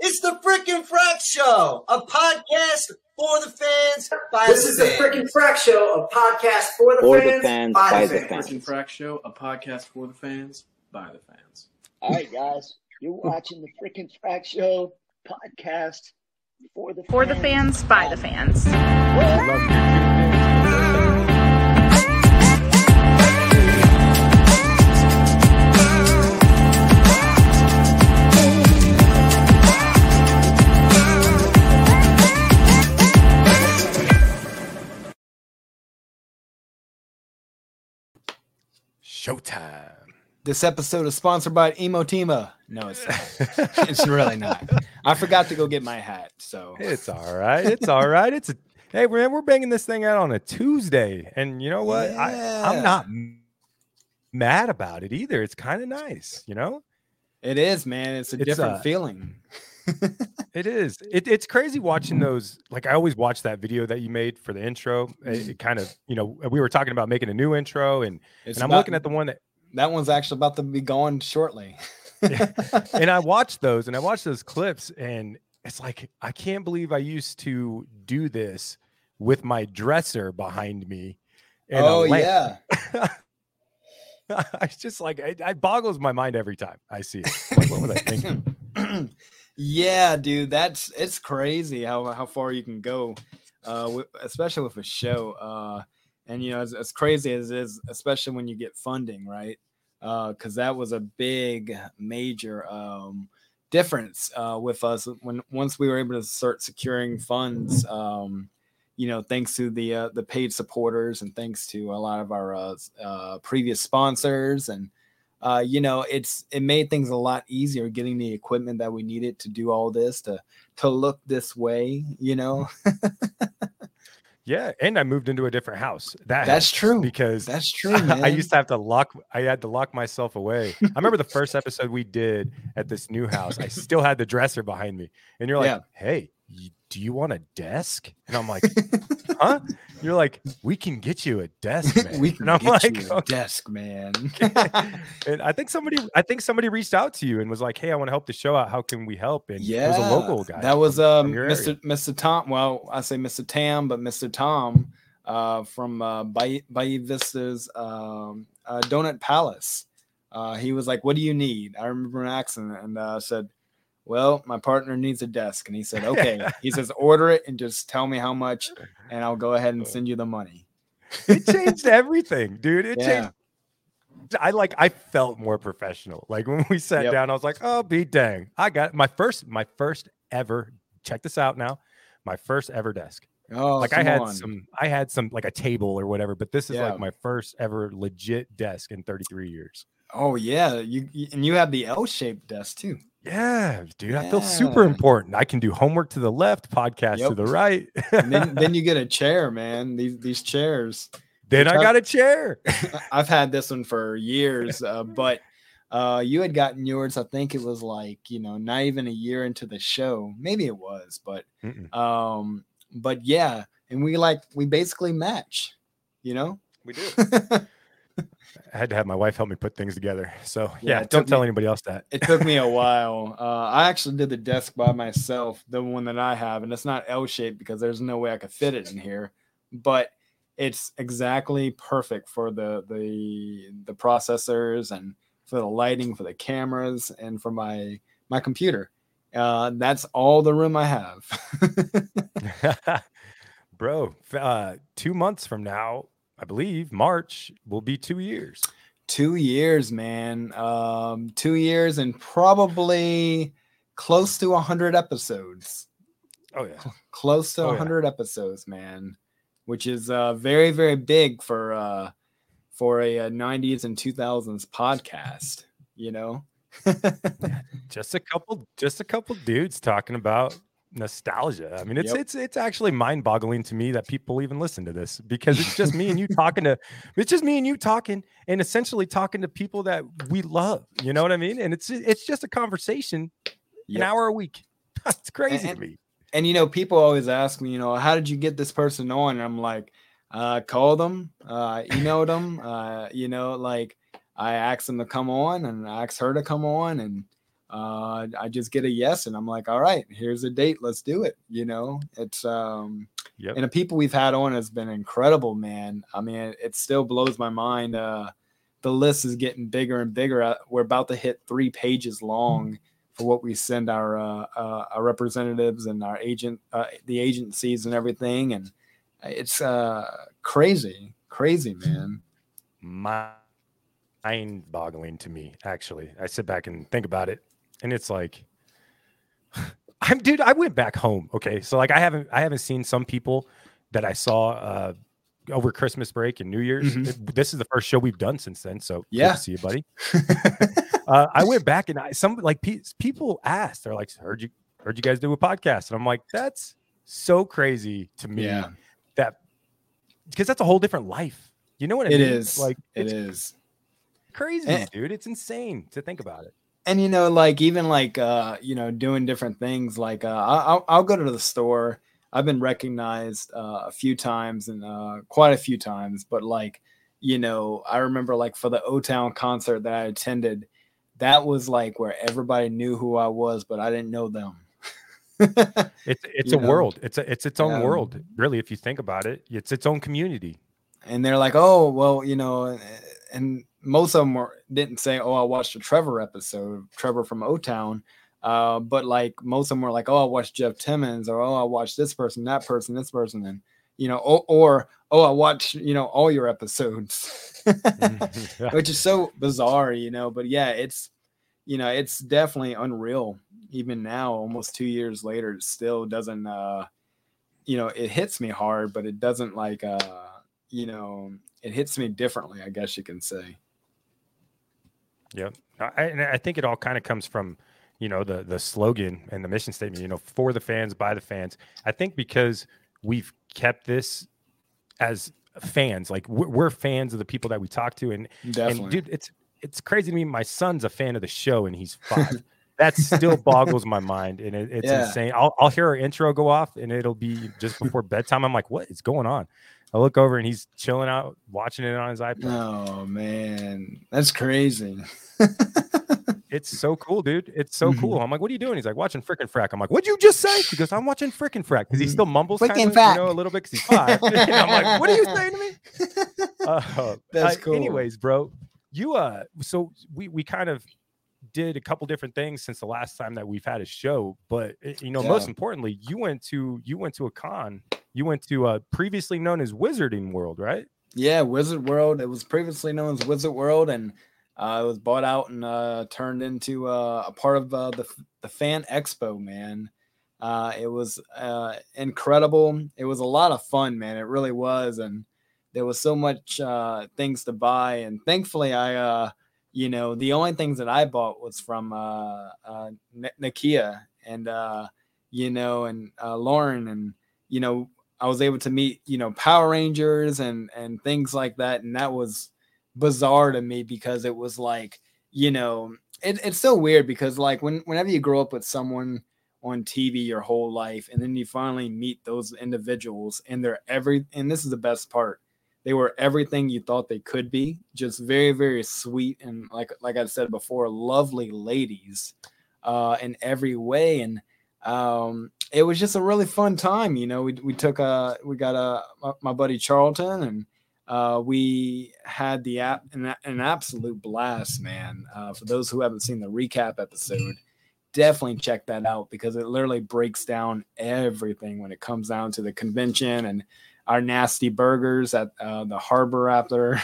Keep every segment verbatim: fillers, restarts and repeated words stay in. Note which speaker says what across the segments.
Speaker 1: It's the Frickin' Frack Show, a podcast for the fans by
Speaker 2: This
Speaker 1: the
Speaker 2: is the
Speaker 1: fans.
Speaker 2: Frickin' Frack Show, a podcast for the
Speaker 3: For
Speaker 2: fans,
Speaker 3: the fans,
Speaker 2: by,
Speaker 3: by
Speaker 2: the
Speaker 3: the
Speaker 2: fans.
Speaker 3: fans.
Speaker 4: Frickin' Frack Show, a podcast for the fans, by the fans.
Speaker 3: All right, guys, you're watching the Frickin' Frack Show podcast for the
Speaker 5: For the
Speaker 3: fans,
Speaker 5: fans, by the fans.
Speaker 6: Showtime.
Speaker 7: This episode is sponsored by Emotima. No, it's not. It's really not. I forgot to go get my hat, so
Speaker 6: It's all right. It's all right. It's a hey, man, we're banging this thing out on a Tuesday, and you know what? I,
Speaker 7: Yeah.
Speaker 6: I'm not m- mad about it either. It's kind of nice, you know.
Speaker 7: it is, man. It's a
Speaker 6: It's,
Speaker 7: different
Speaker 6: uh,
Speaker 7: feeling.
Speaker 6: It is. It, it's crazy watching those. Like I always watch that video that you made for the intro. It, it kind of, you know, we were talking about making a new intro, and
Speaker 7: It's
Speaker 6: and I'm
Speaker 7: about-
Speaker 6: looking at the one that.
Speaker 7: That one's actually about to be going shortly.
Speaker 6: And I watched those and I watched those clips, and it's like, I can't believe I used to do this with my dresser behind me. And a
Speaker 7: Oh
Speaker 6: lamp.
Speaker 7: yeah.
Speaker 6: I just like, it, it boggles my mind every time I see it. Like, what was I thinking?
Speaker 7: Yeah, dude, that's it's crazy how how far you can go, uh, with, especially with a show. Uh, and you know, as, as crazy as it is, especially when you get funding, right? Because that was a big, major um, difference uh, with us when once we were able to start securing funds. Um, you know, thanks to the uh, the paid supporters and thanks to a lot of our uh, uh, previous sponsors and. Uh, you know, it's it made things a lot easier getting the equipment that we needed to do all this to to look this way. You know,
Speaker 6: Yeah. And I moved into a different house. That
Speaker 7: That's
Speaker 6: helps
Speaker 7: true.
Speaker 6: because
Speaker 7: that's true. Man.
Speaker 6: I used to have to lock, I had to lock myself away. I remember the first episode we did at this new house. I still had the dresser behind me. And you're like,
Speaker 7: Yeah.
Speaker 6: hey, y- do you want a desk? And I'm like, huh? You're like, we can get you a desk, man.
Speaker 7: we can
Speaker 6: and I'm
Speaker 7: get
Speaker 6: like,
Speaker 7: you a
Speaker 6: "Okay."
Speaker 7: desk, man.
Speaker 6: And I think somebody, I think somebody reached out to you and was like, hey, I want to help the show out. How can we help? And
Speaker 7: Yeah,
Speaker 6: it was a local guy.
Speaker 7: That was
Speaker 6: from-
Speaker 7: um
Speaker 6: from your
Speaker 7: Mister
Speaker 6: area.
Speaker 7: Mister Tom. Well, I say Mister Tam, but Mister Tom uh, from uh, Bay, Bay Vista's um, uh, Donut Palace. Uh, he was like, "What do you need?" I remember asking, and uh, said, "Well, my partner needs a desk," and he said, "Okay." He says, "Order it and just tell me how much, and I'll go ahead and send you the money."
Speaker 6: It changed everything, dude. It
Speaker 7: Yeah.
Speaker 6: changed. I like I felt more professional. Like when we sat
Speaker 7: Yep.
Speaker 6: down, I was like, oh, be dang. I got my first, my first ever, check this out now. My first ever desk.
Speaker 7: Oh,
Speaker 6: like I
Speaker 7: come
Speaker 6: had
Speaker 7: on.
Speaker 6: some, I had some like a table or whatever, but this is
Speaker 7: Yeah.
Speaker 6: like my first ever legit desk in thirty-three years.
Speaker 7: Oh yeah, you you- and you have the L-shaped desk too.
Speaker 6: Yeah, dude. I feel super
Speaker 7: Yeah.
Speaker 6: important. I can do homework to the left, podcast to
Speaker 7: Yep.
Speaker 6: the right.
Speaker 7: And then then you get a chair, man. These these chairs.
Speaker 6: Then I
Speaker 7: Which
Speaker 6: got a chair.
Speaker 7: I've had this one for years, uh, but uh, you had gotten yours. I think it was like you know not even a year into the show. Maybe it was, but
Speaker 6: Mm-mm.
Speaker 7: um, but yeah, and we like we basically match. You know,
Speaker 6: We do. I had to have my wife help me put things together. So
Speaker 7: Yeah,
Speaker 6: yeah,
Speaker 7: it
Speaker 6: don't
Speaker 7: took
Speaker 6: tell
Speaker 7: me-
Speaker 6: anybody else that.
Speaker 7: it took me a while. Uh, I actually did the desk by myself, the one that I have, and it's not L-shaped because there's no way I could fit it in here, but it's exactly perfect for the the the processors and for the lighting, for the cameras, and for my my computer. Uh, that's all the room I have.
Speaker 6: Bro, f- uh, two months from now, I believe March will be two years.
Speaker 7: Two years, man. Um, two years and probably close to a hundred episodes.
Speaker 6: Oh yeah,
Speaker 7: Close to
Speaker 6: Oh,
Speaker 7: a
Speaker 6: yeah.
Speaker 7: hundred episodes, man, which is uh, very, very big for uh, for a, uh nineties and two thousands podcast. You know,
Speaker 6: just a couple, just a couple dudes talking about nostalgia. I mean, it's
Speaker 7: Yep.
Speaker 6: it's it's actually mind-boggling to me that people even listen to this because it's just me and you talking to, it's just me and you talking and essentially talking to people that we love. You know what I mean? And it's it's just a conversation, an
Speaker 7: Yep.
Speaker 6: hour a week. It's crazy
Speaker 7: And-
Speaker 6: to me.
Speaker 7: And you know, people always ask me, you know, how did you get this person on? And I'm like, uh, call them, uh, emailed them, uh, you know, like I asked them to come on and I asked her to come on, and uh, I just get a yes, and I'm like, all right, here's a date, let's do it. You know, it's um,
Speaker 6: Yep.
Speaker 7: and the people we've had on has been incredible, man. I mean, it, it still blows my mind. Uh, the list is getting bigger and bigger. We're about to hit three pages long for what we send our uh, uh, our representatives and our agent, uh, the agencies and everything, and it's uh, crazy, crazy, man.
Speaker 6: Mind-boggling to me, actually. I sit back and think about it, and it's like, I'm dude. I went back home. Okay, so like I haven't I haven't seen some people that I saw uh, over Christmas break and New Year's.
Speaker 7: Mm-hmm.
Speaker 6: This is the first show we've done since then. So
Speaker 7: yeah,
Speaker 6: good to see you, buddy. uh, I went back and I some like pe- people asked, they're like, "Heard you heard you guys do a podcast?" And I'm like, "That's so crazy to me."
Speaker 7: Yeah.
Speaker 6: That because that's a whole different life. You know what I
Speaker 7: it
Speaker 6: mean?
Speaker 7: is.
Speaker 6: Like
Speaker 7: it
Speaker 6: it's
Speaker 7: is
Speaker 6: crazy,
Speaker 7: and,
Speaker 6: dude. It's insane to think about it.
Speaker 7: And you know, like even like uh, you know, doing different things. Like uh, I'll I'll go to the store. I've been recognized uh, a few times and uh, quite a few times. But like, you know, I remember like for the O-Town concert that I attended, that was like where everybody knew who I was, but I didn't know them.
Speaker 6: it's it's
Speaker 7: You
Speaker 6: a
Speaker 7: know?
Speaker 6: world. It's a it's its own
Speaker 7: Yeah.
Speaker 6: world, really. If you think about it, it's its own community.
Speaker 7: And they're like, oh, well, you know, and most of them were, didn't say, oh, I watched a Trevor episode, Trevor from O-Town. Uh, but like most of them were like, oh, I watched Jeff Timmons, or oh, I watched this person, that person, this person, and you know, or, or oh, I watched, you know, all your episodes, which is so bizarre, you know. But yeah, it's, you know, it's definitely unreal. Even now, almost two years later, it still doesn't, uh, you know, it hits me hard, but it doesn't like, uh, you know, it hits me differently, I guess you can say.
Speaker 6: Yeah, I, and I think it all kind of comes from, you know, the the slogan and the mission statement, you know, for the fans, by the fans. I think because we've kept this as fans, like we're, we're fans of the people that we talk to, and
Speaker 7: Definitely.
Speaker 6: and dude, it's it's crazy to me. My son's a fan of the show, and he's five. That still boggles my mind, and it, it's
Speaker 7: Yeah.
Speaker 6: insane. I'll I'll hear our intro go off, and it'll be just before bedtime. I'm like, what is going on? I look over, and he's chilling out, watching it on his iPad.
Speaker 7: Oh man, that's crazy.
Speaker 6: It's so cool, dude. It's so
Speaker 7: Mhm.
Speaker 6: cool. I'm like, what are you doing? He's like, watching Frickin' Frack. I'm like, what'd you just say? He goes, I'm watching Frickin' Frack, because he still mumbles kind
Speaker 7: Frickin'
Speaker 6: of,
Speaker 7: Frack.
Speaker 6: you know, a little bit because he's five. And I'm like, what are you saying to me? Uh,
Speaker 7: That's
Speaker 6: uh,
Speaker 7: cool.
Speaker 6: Anyways, bro, you uh, so we we kind of did a couple different things since the last time that we've had a show, but uh, you know,
Speaker 7: Yeah.
Speaker 6: most importantly, you went to you went to a con. You went to uh, previously known as Wizarding World, right?
Speaker 7: Yeah, Wizard World. It was previously known as Wizard World, and uh, it was bought out and uh, turned into uh, a part of uh, the the Fan Expo. Man, uh, it was uh, incredible. It was a lot of fun, man. It really was, and there was so much uh, things to buy. And thankfully, I, uh, you know, the only things that I bought was from uh, uh, N- Nakia and uh, you know, and uh, Lauren, and you know. I was able to meet, you know, Power Rangers and and things like that, and that was bizarre to me because it was like, you know, it, it's so weird because like when whenever you grow up with someone on T V your whole life, and then you finally meet those individuals, and they're every and this is the best part, they were everything you thought they could be, just very very sweet and like like I said before, lovely ladies, uh, in every way, and um it was just a really fun time. You know, we we took a we got a my, my buddy Charlton, and uh, we had the app an, an absolute blast, man. Uh, for those who haven't seen the recap episode, definitely check that out because it literally breaks down everything when it comes down to the convention and our nasty burgers at uh, the Harbor after.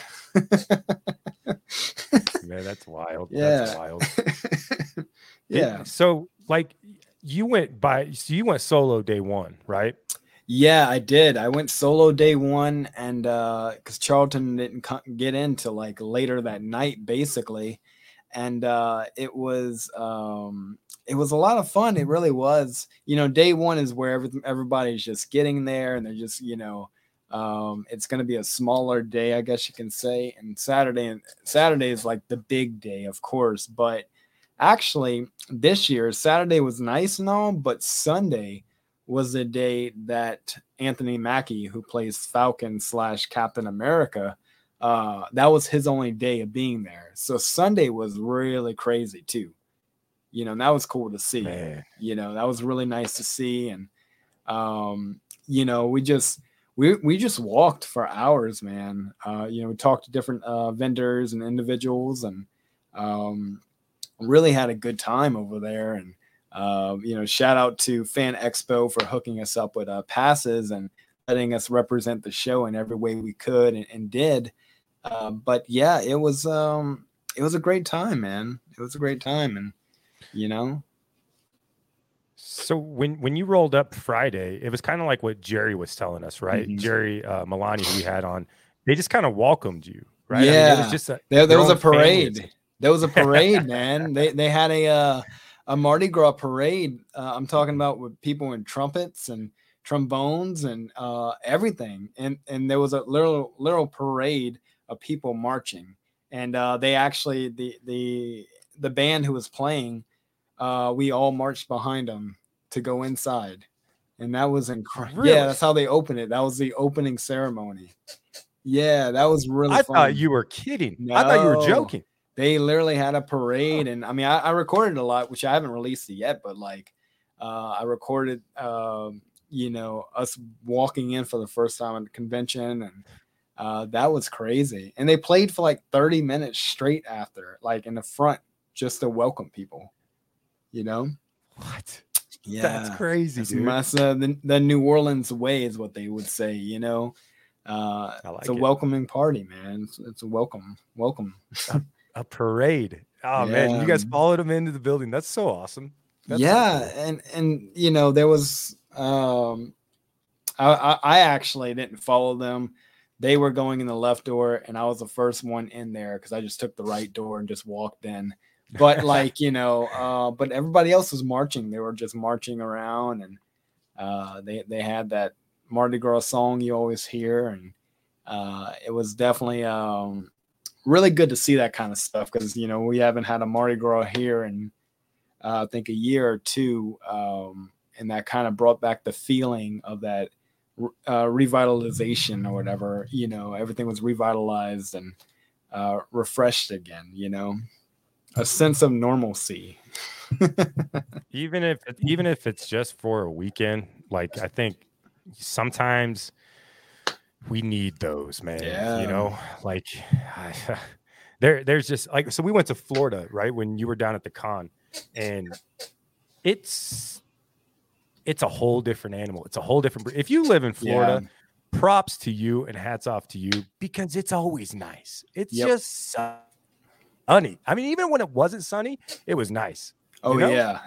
Speaker 6: Man, that's wild.
Speaker 7: Yeah.
Speaker 6: That's wild.
Speaker 7: Yeah.
Speaker 6: So like you went by, so you went solo day one, right?
Speaker 7: Yeah, I did. I went solo day one, and uh, because Charlton didn't co- get in till like later that night, basically, and uh, it was um, it was a lot of fun. It really was. You know, day one is where every, everybody's just getting there, and they're just, you know, um, it's going to be a smaller day, I guess you can say. And Saturday and Saturday is like the big day, of course, but actually this year Saturday was nice and all, but Sunday was the day that Anthony Mackie, who plays Falcon slash Captain America, uh, that was his only day of being there. So Sunday was really crazy too. you know, and that was cool to see.
Speaker 6: Man.
Speaker 7: You know, that was really nice to see. And, um, you know, we just, we, we just walked for hours, man. Uh, you know, we talked to different uh, vendors and individuals, and um, really had a good time over there. And, uh, you know, shout out to Fan Expo for hooking us up with uh, passes and letting us represent the show in every way we could and, and did. Uh, but yeah, it was, um, it was a great time, man. It was a great time. And, you know,
Speaker 6: So when when you rolled up Friday, it was kind of like what Jerry was telling us, right?
Speaker 7: Mhm.
Speaker 6: Jerry uh, Milani, who we had on, they just kind of welcomed you, right?
Speaker 7: Yeah.
Speaker 6: I mean, it was just a,
Speaker 7: there, there
Speaker 6: your
Speaker 7: was a
Speaker 6: own family.
Speaker 7: parade. There was a parade, man. They they had a uh, a Mardi Gras parade. Uh, I'm talking about with people in trumpets and trombones and uh, everything, and and there was a little little parade of people marching, and uh, they actually the the the band who was playing, uh, we all marched behind them to go inside, and that was incredible.
Speaker 6: Really?
Speaker 7: Yeah, that's how they opened it. That was the opening ceremony. Yeah, that was really.
Speaker 6: I
Speaker 7: fun.
Speaker 6: thought you were kidding. I thought you were
Speaker 7: No.
Speaker 6: joking.
Speaker 7: They literally had a parade, and I mean, I, I recorded a lot, which I haven't released it yet, but like, uh, I recorded, um, you know, us walking in for the first time at the convention, and uh, that was crazy. And they played for like thirty minutes straight after, like in the front, just to welcome people. You know,
Speaker 6: What?
Speaker 7: yeah,
Speaker 6: That's crazy,
Speaker 7: That's,
Speaker 6: dude.
Speaker 7: that's, uh, the, the New Orleans way is what they would say. You know, uh,
Speaker 6: I like
Speaker 7: it's a
Speaker 6: it.
Speaker 7: welcoming party, man. It's, it's a welcome, welcome.
Speaker 6: A parade. Oh man, you guys
Speaker 7: Yeah.
Speaker 6: followed him into the building. That's so awesome. That's so
Speaker 7: yeah,
Speaker 6: cool.
Speaker 7: and and you know there was um, I, I I actually didn't follow them. They were going in the left door, and I was the first one in there because I just took the right door and just walked in. But like you know, uh, but everybody else was marching. They were just marching around, and uh, they they had that Mardi Gras song you always hear, and uh, it was definitely um, really good to see that kind of stuff because you know we haven't had a Mardi Gras here in uh, I think a year or two, um, and that kind of brought back the feeling of that uh, revitalization or whatever. You know, everything was revitalized and uh, refreshed again. You know, a sense of normalcy.
Speaker 6: Even if even if it's just for a weekend, like I think sometimes we need those, man.
Speaker 7: Yeah.
Speaker 6: You know, like I, there there's just like so we went to Florida, right? When you were down at the con, and it's it's a whole different animal. It's a whole different bre- if you live in Florida, props to you and hats off to you because it's always nice. It's
Speaker 7: Yep.
Speaker 6: just sunny. I mean, even when it wasn't sunny, it was nice.
Speaker 7: Oh
Speaker 6: You know?
Speaker 7: yeah.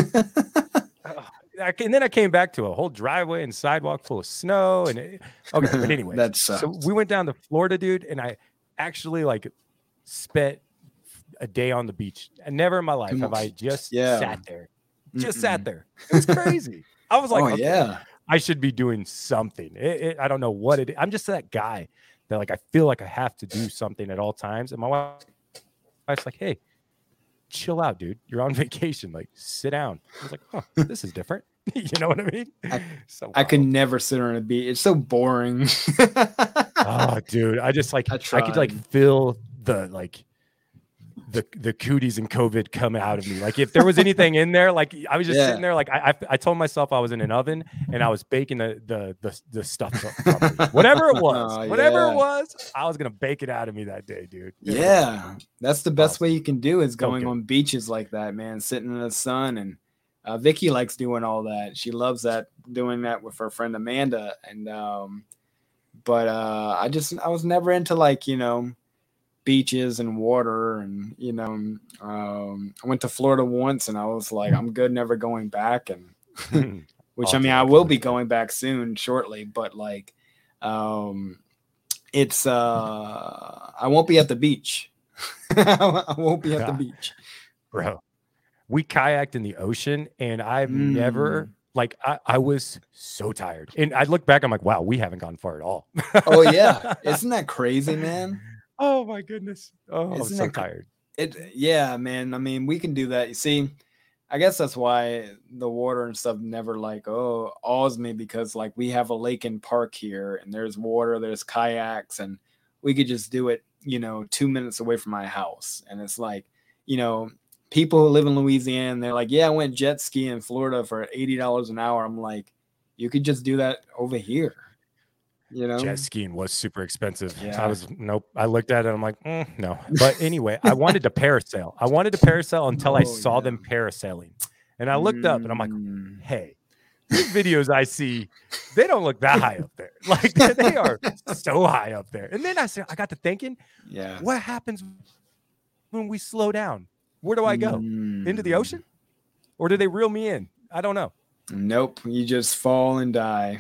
Speaker 6: I, and then I came back to a whole driveway and sidewalk full of snow. And it, okay, but anyway,
Speaker 7: That
Speaker 6: so
Speaker 7: sucks.
Speaker 6: we went down to Florida, dude, and I actually like spent a day on the beach. And never in my life
Speaker 7: Come
Speaker 6: have
Speaker 7: on.
Speaker 6: I just
Speaker 7: Yeah.
Speaker 6: sat there, just
Speaker 7: Mm-mm.
Speaker 6: sat there. It was crazy. I was like,
Speaker 7: oh
Speaker 6: okay,
Speaker 7: yeah.
Speaker 6: I should be doing something. It, it, I don't know what it is. I'm just that guy that like I feel like I have to do something at all times. And my wife, wife's like, hey, chill out, dude. You're on vacation. Like, sit down. I was like, huh, this is different. You know what I mean?
Speaker 7: I-
Speaker 6: so
Speaker 7: I could
Speaker 6: wild.
Speaker 7: never sit on a beach. It's so boring.
Speaker 6: Oh, dude. I just like
Speaker 7: I
Speaker 6: I, could like
Speaker 7: tried.
Speaker 6: feel the like the the cooties and COVID come out of me. Like if there was anything in there, like I was just
Speaker 7: Yeah.
Speaker 6: sitting there, like I, I I told myself I was in an oven and I was baking the the the, the stuff from me. Whatever it was,
Speaker 7: Oh,
Speaker 6: whatever
Speaker 7: yeah.
Speaker 6: it was, I was gonna bake it out of me that day, dude. It was
Speaker 7: Yeah, that's the best
Speaker 6: Awesome.
Speaker 7: way you can do is
Speaker 6: So
Speaker 7: going
Speaker 6: good.
Speaker 7: on beaches like that, man, sitting in the sun. And uh, Vicky likes doing all that. She loves that, doing that with her friend Amanda. And um, but uh, I just I was never into like you know beaches and water, and you know um, I went to Florida once, and I was like, I'm good, never going back. And
Speaker 6: awesome.
Speaker 7: which
Speaker 6: Oh,
Speaker 7: I mean,
Speaker 6: dude,
Speaker 7: I
Speaker 6: I
Speaker 7: will
Speaker 6: can't
Speaker 7: be
Speaker 6: wait.
Speaker 7: going back soon, shortly, but like, um, it's uh, I won't be at the beach. I won't be at the beach.
Speaker 6: Bro, we kayaked in the ocean and I've never
Speaker 7: Mm.
Speaker 6: like I, I was so tired. And I look back, I'm like, wow, we haven't gone far at all.
Speaker 7: Oh yeah, isn't that crazy, man?
Speaker 6: Oh my goodness. Oh, I'm
Speaker 7: Isn't
Speaker 6: so
Speaker 7: that cr-
Speaker 6: tired.
Speaker 7: It yeah, man. I mean, we can do that. You see, I guess that's why the water and stuff never like oh awes me, because like we have a lake and park here, and there's water, there's kayaks, and we could just do it, you know, two minutes away from my house. And it's like, you know, people who live in Louisiana, they're like, yeah, I went jet skiing in Florida for eighty dollars an hour. I'm like, you could just do that over here. You know,
Speaker 6: jet skiing was super expensive.
Speaker 7: Yeah.
Speaker 6: I was nope. I looked at it. I'm like, mm, no. But anyway, I wanted to parasail. I wanted to parasail until I
Speaker 7: Oh,
Speaker 6: saw
Speaker 7: yeah.
Speaker 6: them parasailing, and I looked up and I'm like,
Speaker 7: Mm.
Speaker 6: hey, these videos I see, they don't look that high up there. Like they are so high up there. And then I said, I got to thinking,
Speaker 7: Yeah.
Speaker 6: what happens when we slow down? Where do I go? Into the
Speaker 7: Mm.
Speaker 6: ocean, or do they reel me in? I don't know.
Speaker 7: Nope. You just fall and die.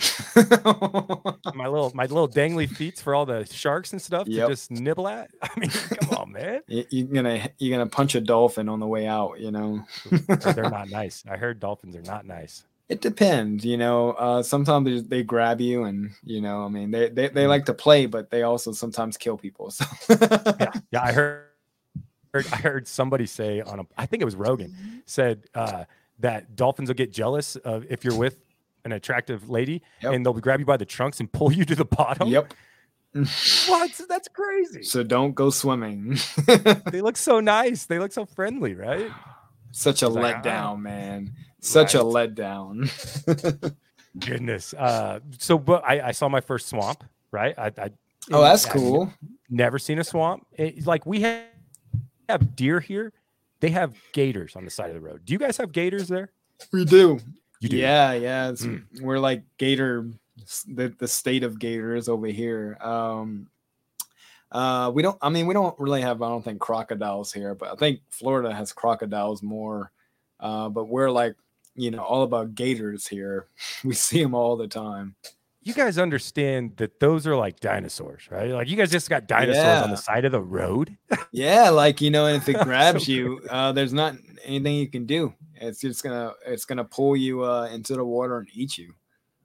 Speaker 6: My little my little dangly feet for all the sharks and stuff
Speaker 7: Yep.
Speaker 6: to just nibble at. I mean, come on, man.
Speaker 7: You- You're gonna you're gonna punch a dolphin on the way out, you know.
Speaker 6: They're not nice. I heard dolphins are not nice.
Speaker 7: It depends, you know. Uh, sometimes they, they grab you, and you know, I mean, they, they
Speaker 6: Mm-hmm.
Speaker 7: they like to play, but they also sometimes kill people. So
Speaker 6: Yeah, yeah. I heard, heard I heard somebody say on a I think it was Rogan said uh, that dolphins will get jealous of if you're with an attractive lady
Speaker 7: Yep.
Speaker 6: and they'll grab you by the trunks and pull you to the bottom.
Speaker 7: Yep.
Speaker 6: What? That's crazy.
Speaker 7: So don't go swimming.
Speaker 6: They look so nice. They look so friendly, right?
Speaker 7: Such a
Speaker 6: It's like,
Speaker 7: letdown,
Speaker 6: ah.
Speaker 7: man. Such a
Speaker 6: Right.
Speaker 7: letdown.
Speaker 6: Goodness. Uh, so, but I, I saw my first swamp, right? I, I
Speaker 7: Oh, that's
Speaker 6: I've
Speaker 7: cool.
Speaker 6: Never seen a swamp. It's like we have, have deer here. They have gators on the side of the road. Do you guys have gators there?
Speaker 7: We do.
Speaker 6: You do.
Speaker 7: Yeah, yeah. It's,
Speaker 6: Mm.
Speaker 7: We're like gator, the, the state of gators over here. Um, uh, we don't. I mean, we don't really have. I don't think crocodiles here, but I think Florida has crocodiles more. Uh, but we're like, you know, all about gators here. We see them all the time.
Speaker 6: You guys understand that those are like dinosaurs, right? Like you guys just got dinosaurs on
Speaker 7: Yeah.
Speaker 6: the side of the road.
Speaker 7: Yeah, like you know, and if it grabs
Speaker 6: So
Speaker 7: you, uh, there's not anything you can do. It's just gonna, it's gonna pull you uh, into the water and eat you.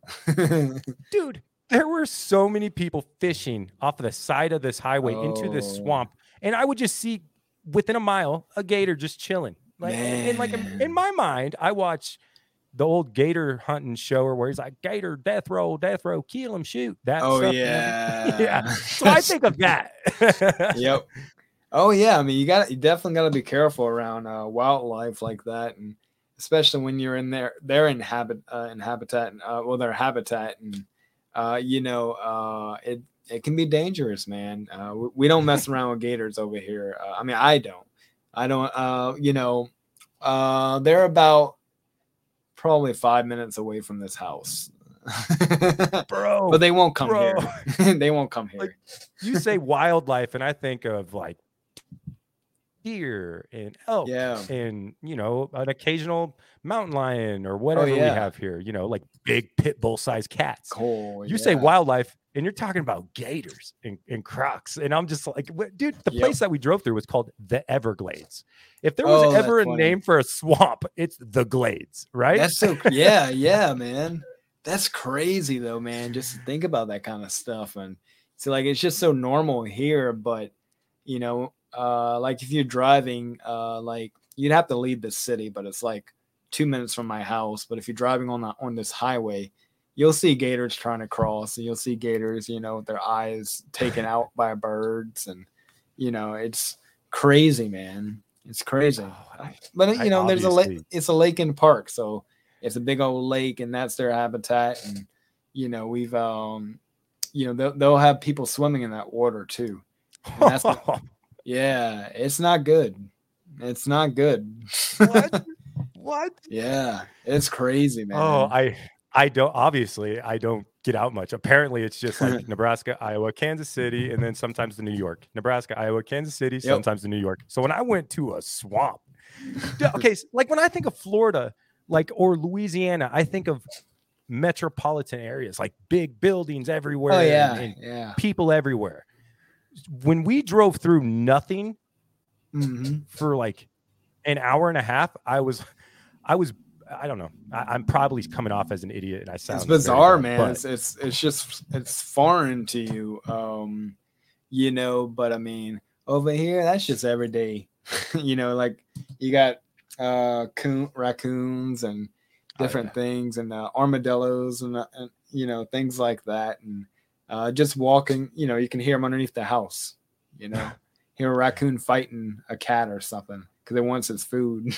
Speaker 6: Dude, there were so many people fishing off of the side of this highway into this
Speaker 7: Oh.
Speaker 6: swamp, and I would just see within a mile a gator just chilling. Like, and like in, in
Speaker 7: Man.
Speaker 6: my mind, I watch the old gator hunting show where he's like, "Gator, death row, death row, kill him, shoot." That
Speaker 7: Oh
Speaker 6: stuff.
Speaker 7: yeah,
Speaker 6: yeah. So I think of that.
Speaker 7: Yep. Oh yeah, I mean, you got you definitely got to be careful around uh, wildlife like that, and especially when you're in their their inhabit uh, in habitat, uh, well, their habitat, and uh, you know, uh, it it can be dangerous, man. Uh, we, we don't mess around with gators over here. Uh, I mean, I don't, I don't. Uh, you know, uh, they're about probably five minutes away from this house.
Speaker 6: Bro,
Speaker 7: But they won't come
Speaker 6: bro.
Speaker 7: here. They won't come here.
Speaker 6: Like, you say wildlife, and I think of like deer and elk
Speaker 7: Yeah.
Speaker 6: and you know an occasional mountain lion or whatever we
Speaker 7: yeah.
Speaker 6: have here. You know, like big pit bull sized cats.
Speaker 7: Cool.
Speaker 6: You say
Speaker 7: yeah.
Speaker 6: wildlife, and you're talking about gators and, and crocs, and I'm just like, what, dude. The
Speaker 7: Yep.
Speaker 6: place that we drove through was called the Everglades. If there was
Speaker 7: Oh, that's
Speaker 6: ever a
Speaker 7: funny.
Speaker 6: name for a swamp, it's the Glades, right?
Speaker 7: That's so yeah, yeah, man. That's crazy though, man. Just to think about that kind of stuff, and so like it's just so normal here, but you know, uh, like if you're driving, uh, like you'd have to leave the city, but it's like two minutes from my house. But if you're driving on the, on this highway, you'll see gators trying to cross, and you'll see gators, you know, with their eyes taken out by birds, and you know, it's crazy, man. It's crazy.
Speaker 6: Oh, I-
Speaker 7: But
Speaker 6: I
Speaker 7: you know, there's a lake.
Speaker 6: obviously-
Speaker 7: It's a lake in park, so it's a big old lake, and that's their habitat. And you know, we've um, you know, they'll, they'll have people swimming in that water too. And that's the- yeah, it's not good. It's not good.
Speaker 6: what? What?
Speaker 7: Yeah, it's crazy, man.
Speaker 6: Oh, I I don't obviously I don't get out much. Apparently it's just like Nebraska, Iowa, Kansas City, and then sometimes to New York. Nebraska, Iowa, Kansas City, sometimes to New York. So when I went to a swamp, yeah, okay, so like when I think of Florida, like or Louisiana, I think of metropolitan areas, like big buildings everywhere.
Speaker 7: oh yeah,
Speaker 6: and, and
Speaker 7: yeah.
Speaker 6: people everywhere. When we drove through nothing
Speaker 7: hmm
Speaker 6: for like an hour and a half, I was, I was, I don't know. I, I'm probably coming off as an idiot, and I sound
Speaker 7: It's
Speaker 6: very
Speaker 7: bizarre,
Speaker 6: bad,
Speaker 7: man.
Speaker 6: but-
Speaker 7: It's, it's it's just it's foreign to you, um, you know. But I mean, over here, that's just every day. You know, like you got uh, coon, raccoons and
Speaker 6: Oh,
Speaker 7: different
Speaker 6: yeah.
Speaker 7: things, and uh, armadillos, and, uh, and you know things like that. And uh, just walking, you know, you can hear them underneath the house. You know, hear a raccoon fighting a cat or something. because it wants its food.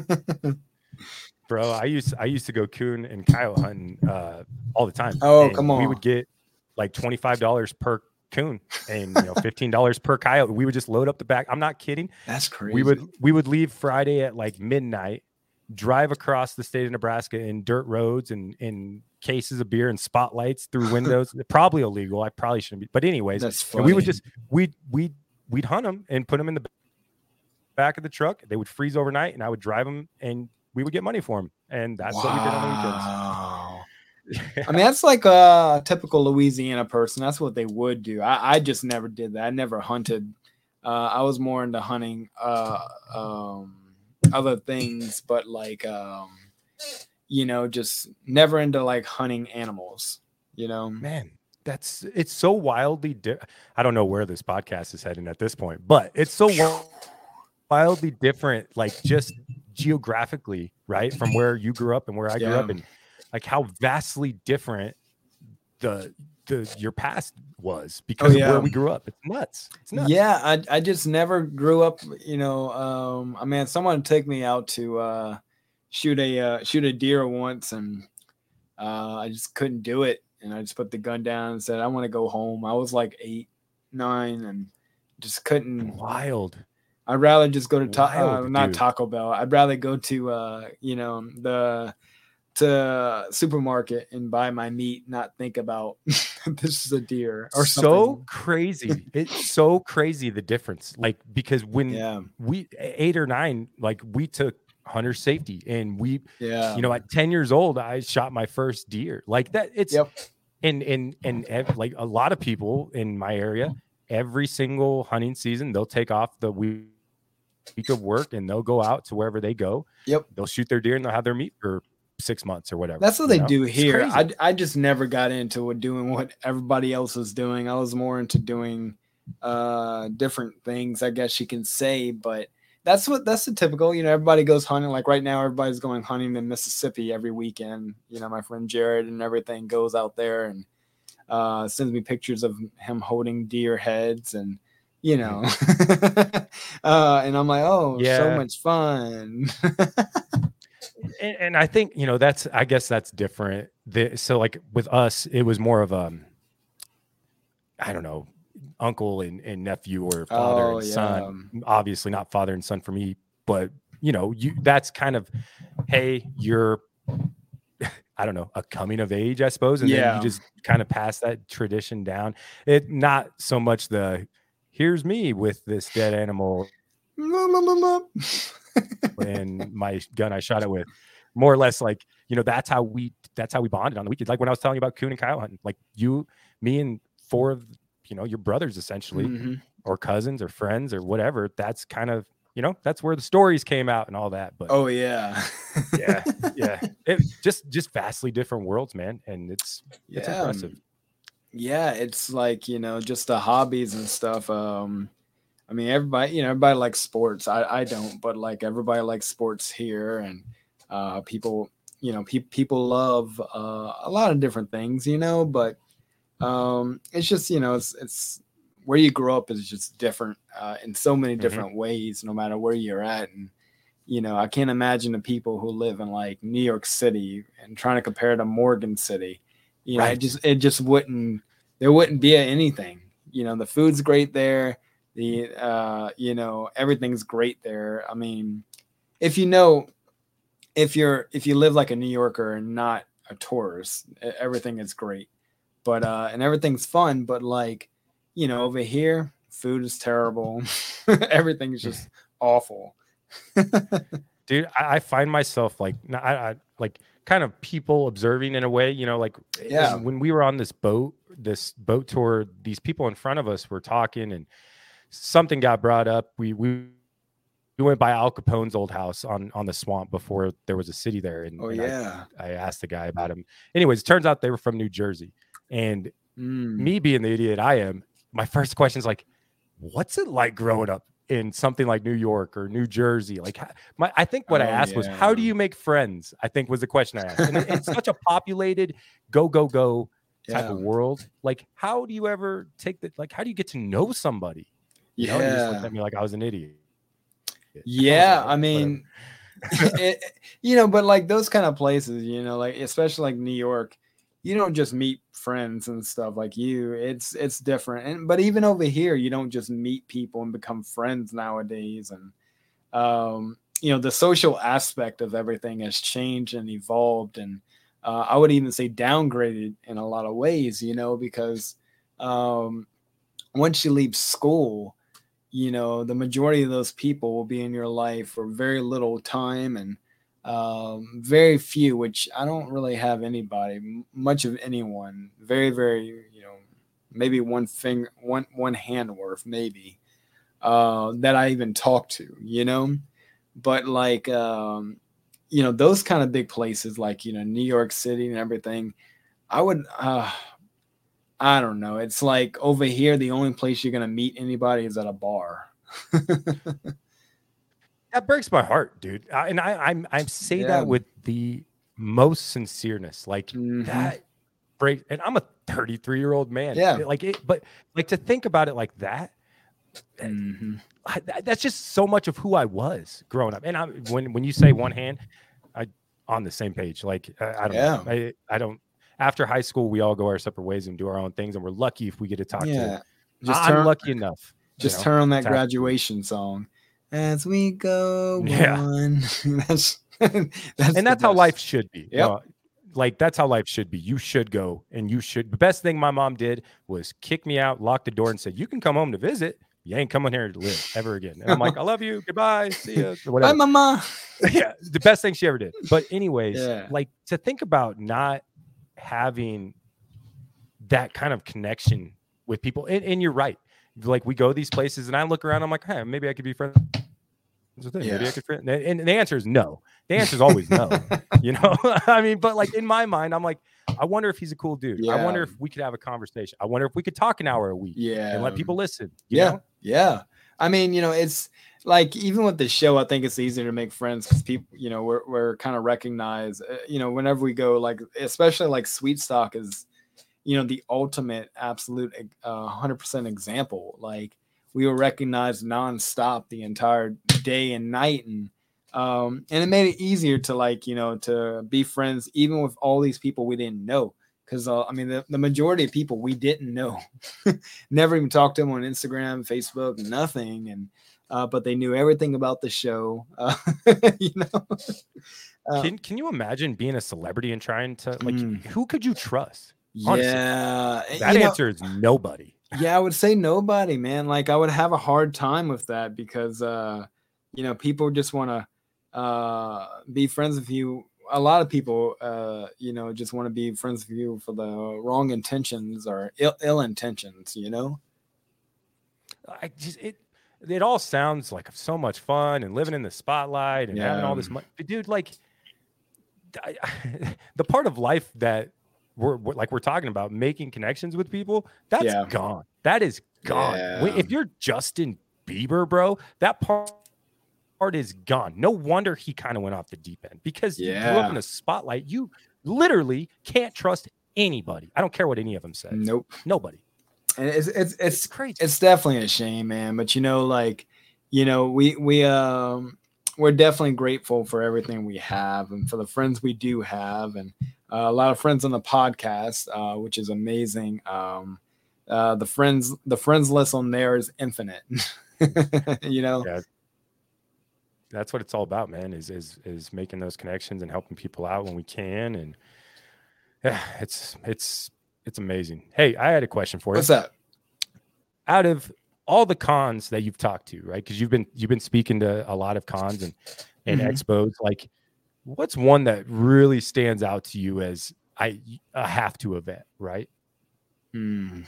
Speaker 6: Bro, I used I used to go coon and coyote hunting uh, all the time.
Speaker 7: Oh,
Speaker 6: and
Speaker 7: come on.
Speaker 6: We would get like twenty-five dollars per coon and you know fifteen dollars per coyote. We would just load up the back. I'm not kidding.
Speaker 7: That's crazy.
Speaker 6: We would we would leave Friday at like midnight, drive across the state of Nebraska in dirt roads and in cases of beer and spotlights through windows. Probably illegal. I probably shouldn't be. But anyways,
Speaker 7: That's
Speaker 6: and
Speaker 7: funny.
Speaker 6: we would just we'd we'd we'd hunt them and put them in the back of the truck. They would freeze overnight, and I would drive them, and we would get money for them. And that's
Speaker 7: wow.
Speaker 6: what we did on the weekends.
Speaker 7: I mean, that's like a typical Louisiana person. That's what they would do. I, I just never did that. I never hunted. Uh, I was more into hunting uh, um, other things, but like, um, you know, just never into like hunting animals, you know?
Speaker 6: Man, that's it's so wildly di- I don't know where this podcast is heading at this point, but it's so wild- wildly different, like just geographically, right? From where you grew up and where I grew
Speaker 7: Yeah.
Speaker 6: up, and like how vastly different the the your past was because
Speaker 7: Oh, yeah.
Speaker 6: of where we grew up. It's nuts. It's nuts.
Speaker 7: Yeah, I I just never grew up, you know. Um, I mean, someone took me out to uh, shoot a uh, shoot a deer once, and uh, I just couldn't do it, and I just put the gun down and said, "I want to go home." I was like eight, nine, and just couldn't.
Speaker 6: Wild.
Speaker 7: I'd rather just go to ta-
Speaker 6: Wild,
Speaker 7: uh, not
Speaker 6: dude.
Speaker 7: Taco Bell. I'd rather go to uh, you know, the to supermarket and buy my meat, not think about this is a deer or
Speaker 6: so
Speaker 7: something.
Speaker 6: crazy. It's so crazy the difference. Like because when
Speaker 7: Yeah,
Speaker 6: we eight or nine, like we took hunter safety, and we,
Speaker 7: yeah,
Speaker 6: you know, at ten years old, I shot my first deer. Like that. It's
Speaker 7: Yep.
Speaker 6: and and and ev- like a lot of people in my area, every single hunting season, they'll take off the week week of work and they'll go out to wherever they go.
Speaker 7: Yep.
Speaker 6: They'll shoot their deer and they'll have their meat for six months or whatever.
Speaker 7: That's what
Speaker 6: you
Speaker 7: they
Speaker 6: know?
Speaker 7: do
Speaker 6: It's
Speaker 7: here.
Speaker 6: crazy.
Speaker 7: I, I just never got into what doing what everybody else was doing. I was more into doing uh different things, I guess you can say, but that's what that's the typical, you know, everybody goes hunting. Like right now, everybody's going hunting in Mississippi every weekend. You know, my friend Jared and everything goes out there and uh sends me pictures of him holding deer heads, and you know, uh, and I'm like, oh,
Speaker 6: Yeah.
Speaker 7: so much fun.
Speaker 6: and, and I think, you know, that's, I guess that's different. The, so like with us, it was more of a, I don't know, uncle and, and nephew or father
Speaker 7: Oh,
Speaker 6: and
Speaker 7: yeah.
Speaker 6: son. Obviously not father and son for me, but you know, you that's kind of, hey, you're, I don't know, a coming of age, I suppose. And then
Speaker 7: Yeah.
Speaker 6: you just kind of pass that tradition down. It not so much the, here's me with this dead animal and my gun I shot it with, more or less like, you know, that's how we that's how we bonded on the weekend. Like when I was telling you about coon and coyote hunting, like you, me, and four of you know your brothers essentially,
Speaker 7: Mhm.
Speaker 6: or cousins or friends or whatever. That's kind of, you know, that's where the stories came out and all that. But
Speaker 7: Oh yeah,
Speaker 6: yeah, yeah, it just just vastly different worlds, man, and it's it's
Speaker 7: Yeah.
Speaker 6: impressive.
Speaker 7: Yeah, it's like, you know, just the hobbies and stuff. Um, I mean, everybody, you know, everybody likes sports. I, I don't, but like everybody likes sports here, and uh, people, you know, pe- people love uh, a lot of different things, you know, but um, it's just, you know, it's it's where you grow up is just different uh, in so many
Speaker 6: Mhm.
Speaker 7: different ways, no matter where you're at. And you know, I can't imagine the people who live in like New York City and trying to compare to Morgan City. You know, it
Speaker 6: Right.
Speaker 7: just it just wouldn't there wouldn't be anything. You know, the food's great there. The uh, you know, everything's great there. I mean, if you know, if you're if you live like a New Yorker and not a tourist, e- everything is great. But uh, and everything's fun. But like, you know, over here, food is terrible. Everything's just awful.
Speaker 6: Dude, I, I find myself like n- I, I like kind of people observing in a way, you know, like
Speaker 7: Yeah.
Speaker 6: when we were on this boat, this boat tour, these people in front of us were talking and something got brought up. We we we went by Al Capone's old house on on the swamp before there was a city there. And,
Speaker 7: Oh
Speaker 6: and I-
Speaker 7: yeah.
Speaker 6: I, asked the guy about him. Anyways, it turns out they were from New Jersey. And
Speaker 7: Mm.
Speaker 6: me being the idiot I am, my first question is like, what's it like growing up in something like New York or New Jersey? Like, how- my, I think what I
Speaker 7: Oh,
Speaker 6: asked was, how do
Speaker 7: yeah.
Speaker 6: you make friends? I think was the question I asked. And it- it's such a populated go, go, go type
Speaker 7: Yeah.
Speaker 6: of world. Like, how do you ever take the, like, how do you get to know somebody? You know, and he just looked
Speaker 7: Yeah.
Speaker 6: at me like I was an idiot.
Speaker 7: Yeah,
Speaker 6: like,
Speaker 7: I mean, it, you know, but like those kind of places, you know, like especially like New York, you don't just meet friends and stuff like you. It's it's different. And but even over here, you don't just meet people and become friends nowadays. And um, you know, the social aspect of everything has changed and evolved, and uh, I would even say downgraded in a lot of ways, you know, because um, once you leave school, you know, the majority of those people will be in your life for very little time, and um, very few, which I don't really have anybody, m- much of anyone, very, very, you know, maybe one finger, one, one hand worth, maybe, uh, that I even talk to, you know, but like, um, you know, those kind of big places like, you know, New York City and everything, I would, uh, I don't know. It's like over here, the only place you're going to meet anybody is at a bar.
Speaker 6: That breaks my heart, dude. I, and I, I'm, I say
Speaker 7: Yeah.
Speaker 6: that with the most sincereness. Like
Speaker 7: Mhm.
Speaker 6: that break. And I'm a thirty-three year old man.
Speaker 7: Yeah.
Speaker 6: Like it, but like to think about it like that,
Speaker 7: Mhm.
Speaker 6: I, that- that's just so much of who I was growing up. And I, when when you say one hand, I on the same page. Like I, I don't
Speaker 7: Yeah.
Speaker 6: know. I, I don't. After high school, we all go our separate ways and do our own things, and we're lucky if we get to talk
Speaker 7: Yeah.
Speaker 6: to.
Speaker 7: Just
Speaker 6: I- I'm
Speaker 7: turn,
Speaker 6: lucky enough. you
Speaker 7: just
Speaker 6: know,
Speaker 7: turn on that
Speaker 6: to have-
Speaker 7: graduation song. As we go
Speaker 6: Yeah.
Speaker 7: on. that's, that's
Speaker 6: and that's how life should be.
Speaker 7: Yep.
Speaker 6: Uh, like that's how life should be. You should go, and you should. The best thing my mom did was kick me out, lock the door, and said, "You can come home to visit. You ain't coming here to live ever again." And I'm like, "I love you. Goodbye. See ya." Or whatever.
Speaker 7: Bye, mama.
Speaker 6: Yeah, the best thing she ever did. But anyways,
Speaker 7: Yeah.
Speaker 6: like to think about not having that kind of connection with people, and, and you're right. Like we go these places, and I look around. I'm like, "Hey, maybe I could be friends with him. Maybe
Speaker 7: Yeah.
Speaker 6: I could." Friend. And the answer is no. The answer is always no. You know, I mean, but like in my mind, I'm like, I wonder if he's a cool dude. I wonder
Speaker 7: Yeah.
Speaker 6: if we could have a conversation. I wonder if we could talk an hour a week
Speaker 7: Yeah.
Speaker 6: and let people listen. You
Speaker 7: Yeah.
Speaker 6: know?
Speaker 7: Yeah. I mean, you know, it's like even with the show, I think it's easier to make friends because people, you know, we're, we're kind of recognized, uh, you know, whenever we go, like, especially like Sweet Stock is, you know, the ultimate absolute uh, one hundred percent example. Like we were recognized nonstop the entire day and night. And, um, and it made it easier to like, you know, to be friends, even with all these people we didn't know. Cause uh, I mean, the, the majority of people we didn't know, never even talked to them on Instagram, Facebook, nothing. And, uh, but they knew everything about the show, uh, you know? Uh,
Speaker 6: Can Can you imagine being a celebrity and trying to like
Speaker 7: Mm.
Speaker 6: who could you trust? Honestly,
Speaker 7: yeah.
Speaker 6: that
Speaker 7: you know,
Speaker 6: answer is nobody.
Speaker 7: yeah, I would say nobody, man. Like I would have a hard time with that because, uh, you know, people just want to uh, be friends with you. A lot of people, uh, you know, just want to be friends with you for the wrong intentions or ill, Ill intentions, you know?
Speaker 6: I just it it all sounds like so much fun and living in the spotlight and having all this
Speaker 7: Yeah.
Speaker 6: money. Dude, like I, the part of life that we're, we're like we're talking about, making connections with people, that's
Speaker 7: Yeah.
Speaker 6: gone. That is gone. Wait,
Speaker 7: Yeah.
Speaker 6: if you're Justin Bieber, bro, that part part is gone. No wonder he kind of went off the deep end because you grew up
Speaker 7: Yeah.
Speaker 6: in a spotlight. You literally can't trust anybody. I don't care what any of them say.
Speaker 7: Nope.
Speaker 6: Nobody.
Speaker 7: And it's, it's,
Speaker 6: It's
Speaker 7: it's,
Speaker 6: crazy.
Speaker 7: it's definitely a shame, man. But you know, like, you know, we, we, um, we're definitely grateful for everything we have and for the friends we do have. And uh, a lot of friends on the podcast, uh, which is amazing. Um, uh, the friends, the friends list on there is infinite, you know?
Speaker 6: Yeah. That's what it's all about, man, is is is making those connections and helping people out when we can. And yeah, it's it's it's amazing. Hey, I had a question for you.
Speaker 7: What's that?
Speaker 6: Out of all the cons that you've talked to, right? Because you've been you've been speaking to a lot of cons and and
Speaker 7: Mhm.
Speaker 6: expos. Like, what's one that really stands out to you as I a have to event, right?
Speaker 7: Hmm.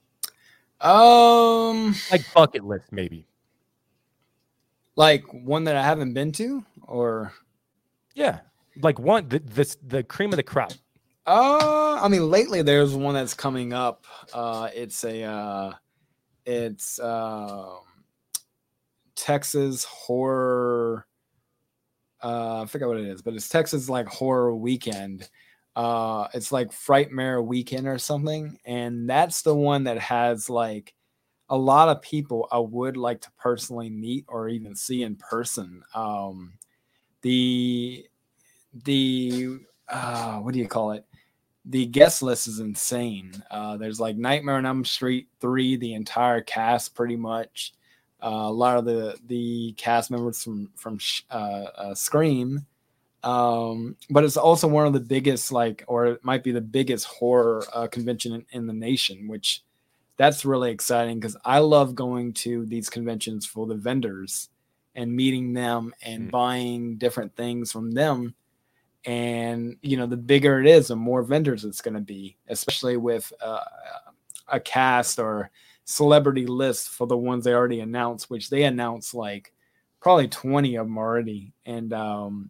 Speaker 7: Um,
Speaker 6: Like bucket list, maybe.
Speaker 7: like one that I haven't been to, or
Speaker 6: Yeah, like one the this the cream of the crop.
Speaker 7: uh, I mean, lately there's one that's coming up. Uh, it's a uh, it's um, Texas horror. Uh, I forget what it is, but it's Texas like horror weekend. Uh, it's like Frightmare Weekend or something, and that's the one that has like a lot of people I would like to personally meet or even see in person. Um, the the uh, what do you call it? The guest list is insane. Uh, there's like Nightmare on Elm Street three, the entire cast pretty much. Uh, a lot of the the cast members from from uh, uh, Scream, um, but it's also one of the biggest, like, or it might be the biggest horror uh, convention in, in the nation, which that's really exciting because I love going to these conventions for the vendors and meeting them and mm. buying different things from them. And, you know, the bigger it is, the more vendors it's going to be, especially with uh, a cast or celebrity list for the ones they already announced, which they announced like probably twenty of them already. And um,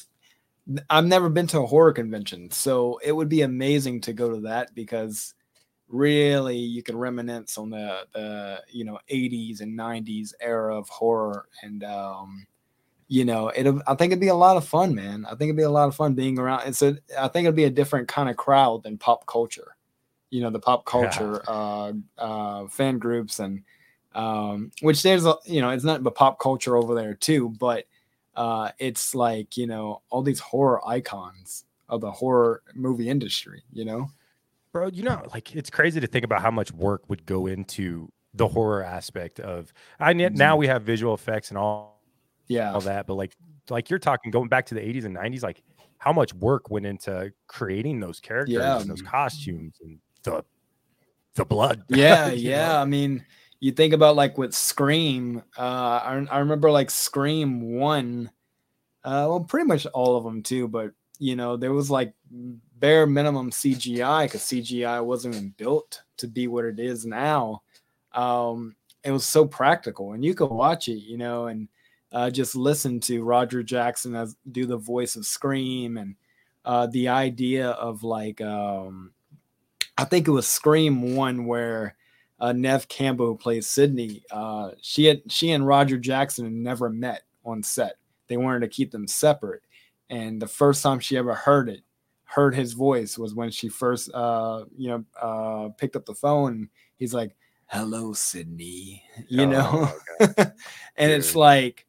Speaker 7: I've never been to a horror convention, so it would be amazing to go to that because really you can reminisce on the, the you know, eighties and nineties era of horror. And, um, you know, it'll, I think it'd be a lot of fun, man. I think it'd be a lot of fun being around. It's a, I think it'd be a different kind of crowd than pop culture, you know, the pop culture yeah. uh, uh, fan groups and um, which there's, a, you know, it's not but pop culture over there too, but uh, it's like, you know, all these horror icons of the horror movie industry, you know?
Speaker 6: Bro, you know, like it's crazy to think about how much work would go into the horror aspect of, I now we have visual effects and all. Yeah, all that, but like, like you're talking going back to the eighties and nineties, like how much work went into creating those characters yeah. and those costumes and the the blood.
Speaker 7: Yeah, yeah. Know? I mean, you think about like with Scream. Uh, I I remember like Scream one. Uh, well, pretty much all of them too, but you know there was like bare minimum C G I because C G I wasn't even built to be what it is now. Um, it was so practical, and you could watch it, you know, and Uh, just listen to Roger Jackson as do the voice of Scream and uh, the idea of like um, I think it was Scream one where uh, Neve Campbell, who plays Sydney, uh, she had she and Roger Jackson had never met on set. They wanted to keep them separate, and the first time she ever heard it, heard his voice was when she first uh, you know uh, picked up the phone. And he's like, "Hello, Sydney," you oh, know, okay. And Dude. It's like.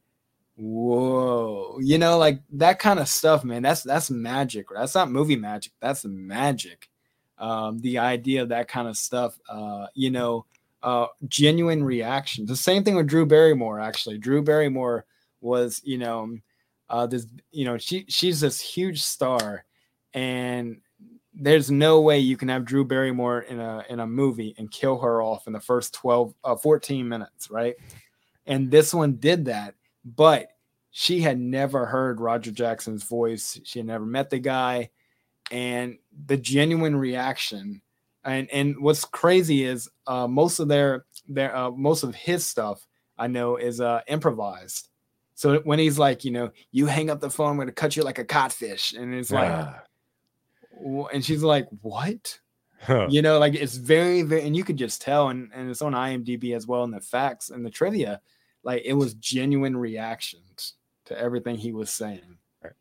Speaker 7: Whoa, you know, like that kind of stuff, man. That's that's magic. That's not movie magic. That's magic. Um, the idea of that kind of stuff, uh, you know, uh, genuine reaction. The same thing with Drew Barrymore. Actually, Drew Barrymore was, you know, uh, this, you know, she she's this huge star, and there's no way you can have Drew Barrymore in a in a movie and kill her off in the first twelve, uh, fourteen minutes, right? And this one did that. But she had never heard Roger Jackson's voice. She had never met the guy, and the genuine reaction. And and what's crazy is uh, most of their their uh, most of his stuff I know is uh, improvised. So when he's like, you know, you hang up the phone, I'm going to cut you like a codfish, and it's like, uh. and she's like, what? Huh. You know, like it's very very, and you could just tell, and and it's on IMDb as well in the facts and the trivia. Like it was genuine reactions to everything he was saying.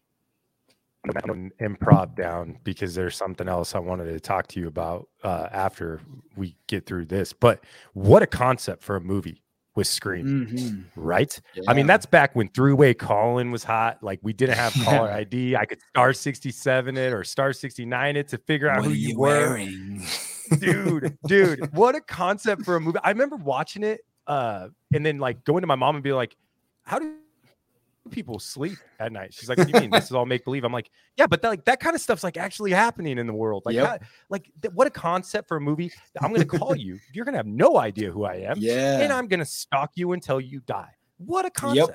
Speaker 6: I'm improv down because there's something else I wanted to talk to you about uh, after we get through this. But what a concept for a movie with Scream, mm-hmm. right? Yeah. I mean, that's back when three-way calling was hot. Like we didn't have caller I D. I could star sixty-seven it or star sixty-nine it to figure out what who you, you were. dude, dude, what a concept for a movie. I remember watching it. Uh, and then like going to my mom and be like, how do people sleep at night? She's like, what do you mean? This is all make believe. I'm like, yeah, but that, like that kind of stuff's like actually happening in the world. Like, yep. how, like th- what a concept for a movie. I'm going to call you. You're going to have no idea who I am.
Speaker 7: Yeah.
Speaker 6: And I'm going to stalk you until you die. What a concept.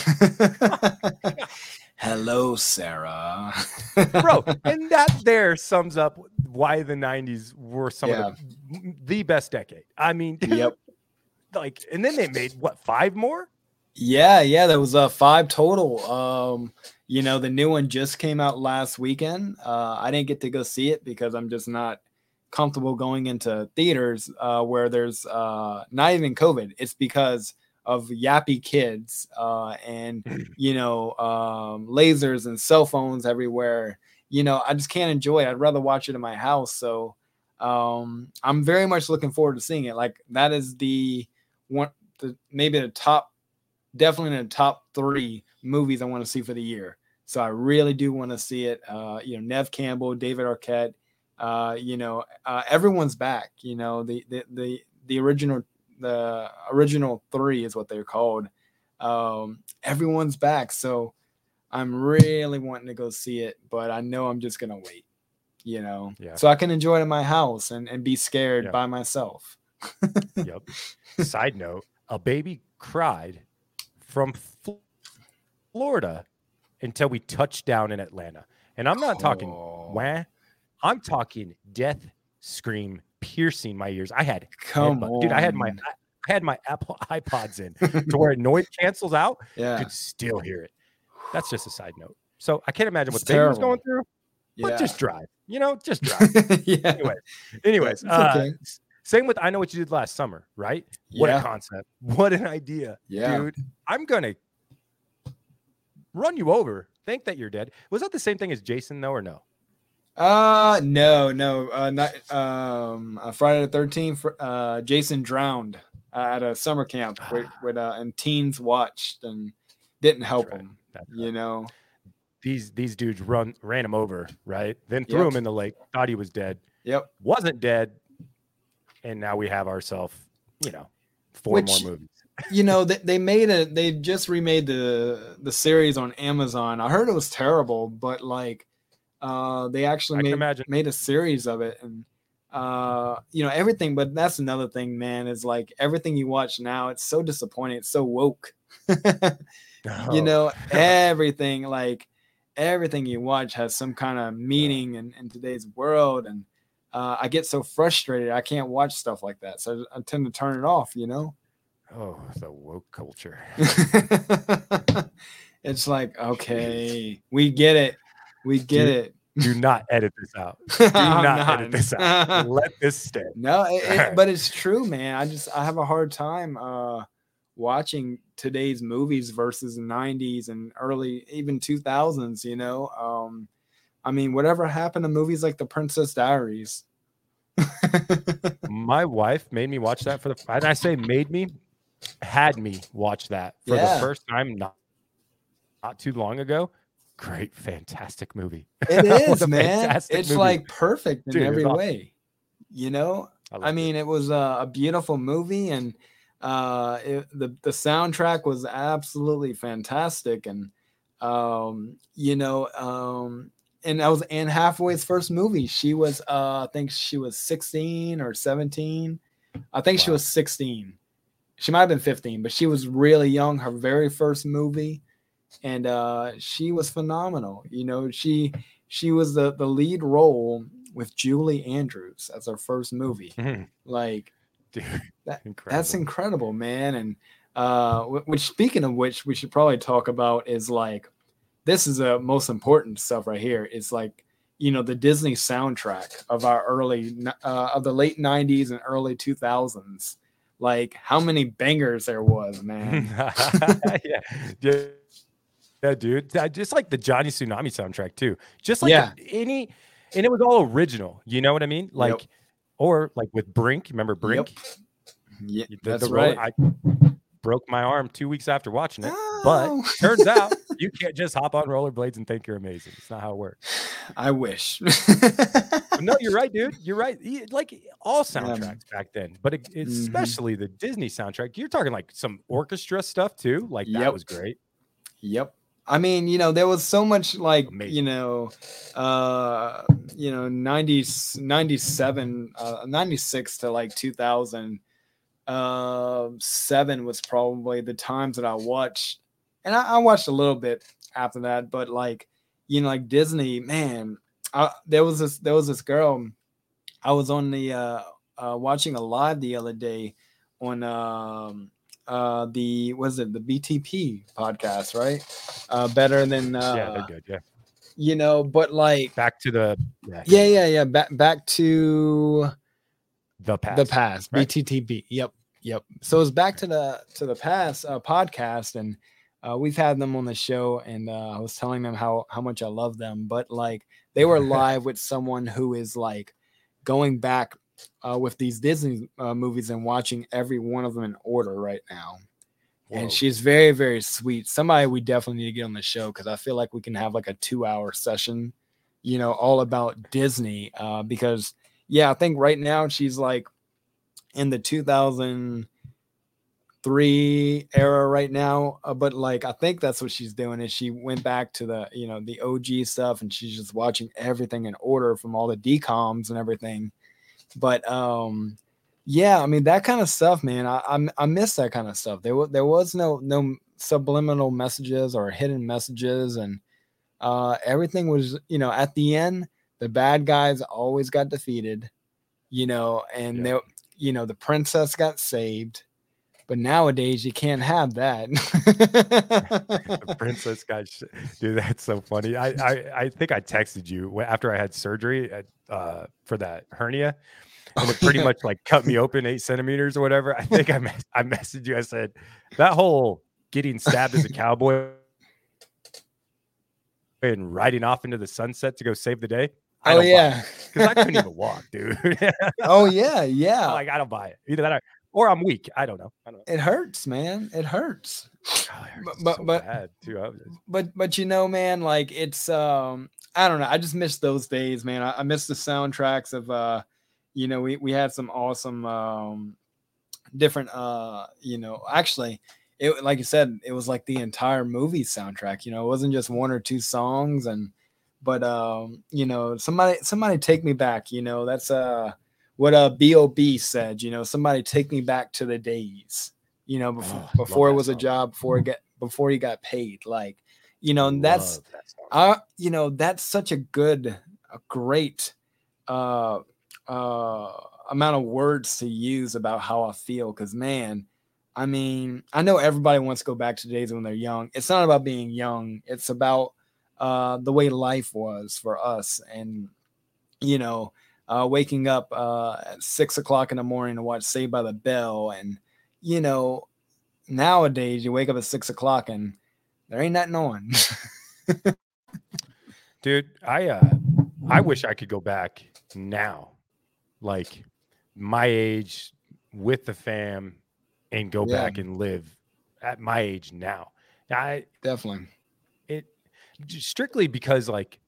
Speaker 7: Yep. Hello, Sarah.
Speaker 6: Bro. And that there sums up why the nineties were some yeah. of the, the best decade. I mean,
Speaker 7: yep.
Speaker 6: Like, and then they made what, five more?
Speaker 7: Yeah, yeah, there was uh, five total. Um, you know, the new one just came out last weekend. Uh, I didn't get to go see it because I'm just not comfortable going into theaters uh, where there's uh, not even COVID. It's because of yappy kids uh, and, you know, um, lasers and cell phones everywhere. You know, I just can't enjoy it. I'd rather watch it in my house. So um, I'm very much looking forward to seeing it. Like that is the one the maybe the top, definitely in the top three movies I want to see for the year. So I really do want to see it. Uh, you know, Nev Campbell, David Arquette, uh, you know, uh, everyone's back. You know, the the the the original the original three is what they're called. Um, everyone's back, so I'm really wanting to go see it, but I know I'm just gonna wait. You know,
Speaker 6: Yeah.
Speaker 7: so I can enjoy it in my house and and be scared
Speaker 6: Yeah.
Speaker 7: by myself.
Speaker 6: Yep. Side note: a baby cried from Fl- Florida until we touched down in Atlanta, and I'm not talking
Speaker 7: Oh.
Speaker 6: wah. I'm talking death scream piercing my ears. I had
Speaker 7: Come
Speaker 6: headbutt- dude. I had my
Speaker 7: on.
Speaker 6: I had my Apple iPods in to where it noise cancels out.
Speaker 7: Yeah.
Speaker 6: Could still hear it. That's just a side note. So I can't imagine what
Speaker 7: It's
Speaker 6: the baby was
Speaker 7: terrible.
Speaker 6: going through. But
Speaker 7: Yeah.
Speaker 6: just drive. You know, just drive.
Speaker 7: yeah.
Speaker 6: Anyway, anyways,
Speaker 7: It's
Speaker 6: uh,
Speaker 7: okay.
Speaker 6: s- same with I Know What You Did Last Summer, right? What
Speaker 7: Yeah.
Speaker 6: a concept. What an idea.
Speaker 7: Yeah.
Speaker 6: Dude, I'm going to run you over. Think that you're dead. Was that the same thing as Jason, though, or no?
Speaker 7: Uh no, no, uh, not um uh, Friday the thirteenth. Uh, Jason drowned uh, at a summer camp with, with uh, and teens watched and didn't help
Speaker 6: right.
Speaker 7: him.
Speaker 6: That's
Speaker 7: You know,
Speaker 6: These these dudes run ran him over, right? Then threw
Speaker 7: Yep.
Speaker 6: him in the lake, thought he was dead,
Speaker 7: yep.
Speaker 6: wasn't dead, and now we have ourselves, you know, four
Speaker 7: Which-
Speaker 6: more movies.
Speaker 7: You know, they, they made a they just remade the the series on Amazon. I heard it was terrible, but like uh they actually
Speaker 6: I can
Speaker 7: made
Speaker 6: imagine.
Speaker 7: made a series of it, and uh you know everything. But that's another thing, man, is like everything you watch now, it's so disappointing. It's so woke.
Speaker 6: Oh,
Speaker 7: You know, everything like everything you watch has some kind of meaning in, in today's world, and uh, I get so frustrated. I can't watch stuff like that, so I tend to turn it off. You know.
Speaker 6: oh, the woke culture.
Speaker 7: It's like, okay, we get it. We get
Speaker 6: Dude,
Speaker 7: it.
Speaker 6: Do not edit this out.
Speaker 7: Do
Speaker 6: Do not, edit this out. Let this stay.
Speaker 7: No, it, it-
Speaker 6: Alright.
Speaker 7: but it's true, man. I just I have a hard time uh watching today's movies versus nineties and early even two thousands, you know. Um I mean, whatever happened to movies like The Princess Diaries?
Speaker 6: My wife made me watch that for the. And I say made me, had me watch that for
Speaker 7: Yeah.
Speaker 6: the first time not not too long ago. Great, fantastic movie.
Speaker 7: It
Speaker 6: What
Speaker 7: is,
Speaker 6: a
Speaker 7: man.
Speaker 6: fantastic
Speaker 7: It's
Speaker 6: movie.
Speaker 7: like perfect in
Speaker 6: Dude, it was
Speaker 7: every
Speaker 6: awesome.
Speaker 7: way. You know,
Speaker 6: loved
Speaker 7: I
Speaker 6: it.
Speaker 7: mean, it was a, a beautiful movie, and uh, it, the the soundtrack was absolutely fantastic, and um, you know, um, and that was Anne Hathaway's first movie. She was, uh, I think, she was sixteen or seventeen. I think she
Speaker 6: Wow.
Speaker 7: was sixteen. She might have been fifteen, but she was really young. Her very first movie, and uh, she was phenomenal. You know, she she was the the lead role with Julie Andrews as her first movie.
Speaker 6: Mhm.
Speaker 7: Like
Speaker 6: Dude,
Speaker 7: that-
Speaker 6: incredible.
Speaker 7: that's incredible, man. And uh, wh- which, speaking of which, we should probably talk about is like this is the most important stuff right here. It's like, you know, the Disney soundtrack of our early n- uh, of the late nineties and early two thousands. Like how many bangers there was, man.
Speaker 6: yeah. yeah. Yeah, dude. That- Just like the Johnny Tsunami soundtrack too. Just like
Speaker 7: Yeah.
Speaker 6: any, and it was all original. You know what I mean? Like,
Speaker 7: Yep.
Speaker 6: or like with Brink. Remember Brink?
Speaker 7: Yeah,
Speaker 6: The-
Speaker 7: that's
Speaker 6: the roller-
Speaker 7: right.
Speaker 6: I broke my arm two weeks after watching it. But
Speaker 7: Oh.
Speaker 6: turns out you can't just hop on rollerblades and think you're amazing. It's not how it works.
Speaker 7: I wish.
Speaker 6: But no, you're right, dude. You're right. Y- Like all soundtracks back then, but it,
Speaker 7: Mm-hmm.
Speaker 6: especially the Disney soundtrack. You're talking like some orchestra stuff too. Like that
Speaker 7: Yep.
Speaker 6: was great.
Speaker 7: Yep. I mean, you know, there was so much like,
Speaker 6: Amazing.
Speaker 7: you know, uh, you know, nineties, ninety-seven, uh, ninety-six to like two thousand uh, seven was probably the times that I watched. And I, I watched a little bit after that, but like, you know, like Disney, man, I, there was this, there was this girl, I was on the, uh, uh, watching a live the other day on, um, uh the was it the B T P podcast, right? Uh better than uh
Speaker 6: yeah, they're good. Yeah.
Speaker 7: you know, but like
Speaker 6: Back to the yeah,
Speaker 7: yeah, yeah, yeah, back back to
Speaker 6: the past.
Speaker 7: the past,
Speaker 6: right?
Speaker 7: B T T P. Yep, yep. So it's back to the to the past uh, podcast, and uh, we've had them on the show, and uh, I was telling them how how much I love them, but like they were live with someone who is like going back uh, with these Disney uh, movies and watching every one of them in order right now.
Speaker 6: Whoa.
Speaker 7: And she's very, very sweet. Somebody we definitely need to get on the show because I feel like we can have like a two-hour session, you know, all about Disney. Uh, because yeah, I think right now she's like in the two thousand three era right now. Uh, but like I think that's what she's doing is she went back to the you know the O G stuff and she's just watching everything in order from all the D COMs and everything. But um. Yeah, I mean that kind of stuff, man. I I, I miss that kind of stuff. There was there was no no subliminal messages or hidden messages, and uh, everything was, you know, at the end, the bad guys always got defeated, you know, and
Speaker 6: Yeah.
Speaker 7: they, you know, the princess got saved. But nowadays, you can't have that.
Speaker 6: The princess guy, dude, that's so funny. I, I I think I texted you after I had surgery at, uh, for that hernia. And it pretty much like cut me open eight centimeters or whatever. I think I mes- I messaged you. I said that whole getting stabbed as a cowboy and riding off into the sunset to go save the day. I
Speaker 7: Oh
Speaker 6: don't
Speaker 7: yeah,
Speaker 6: because I couldn't even walk, dude.
Speaker 7: oh yeah, yeah.
Speaker 6: Like I don't buy it. Either that or, or I'm weak. I don't know. I don't know.
Speaker 7: It hurts, man. It hurts.
Speaker 6: God, it hurts
Speaker 7: But- but-
Speaker 6: so
Speaker 7: but-
Speaker 6: bad, too. I was just-
Speaker 7: But but you know, man, like it's um I don't know. I just miss those days, man. I, I miss the soundtracks of uh you know, we we had some awesome um different uh you know, actually it like you said, it was like the entire movie soundtrack, you know, it wasn't just one or two songs and but um you know, somebody somebody take me back, you know, that's uh what uh B O B said, you know, somebody take me back to the days, you know, before,
Speaker 6: Oh, I love
Speaker 7: before it
Speaker 6: that
Speaker 7: was a
Speaker 6: song.
Speaker 7: job, before it get before he got paid, like you know, and that's
Speaker 6: Love that song.
Speaker 7: I, you know, that's such a good, a great uh, uh, amount of words to use about how I feel. Because, man, I mean, I know everybody wants to go back to days when they're young. It's not about being young. It's about uh, the way life was for us. And, you know, uh, waking up uh, at six o'clock in the morning to watch Saved by the Bell. And, you know, nowadays you wake up at six o'clock and there ain't nothing on.
Speaker 6: Dude, I uh I wish I could go back now, like my age with the fam, and go
Speaker 7: Yeah.
Speaker 6: back and live at my age now. I
Speaker 7: Definitely.
Speaker 6: it strictly because like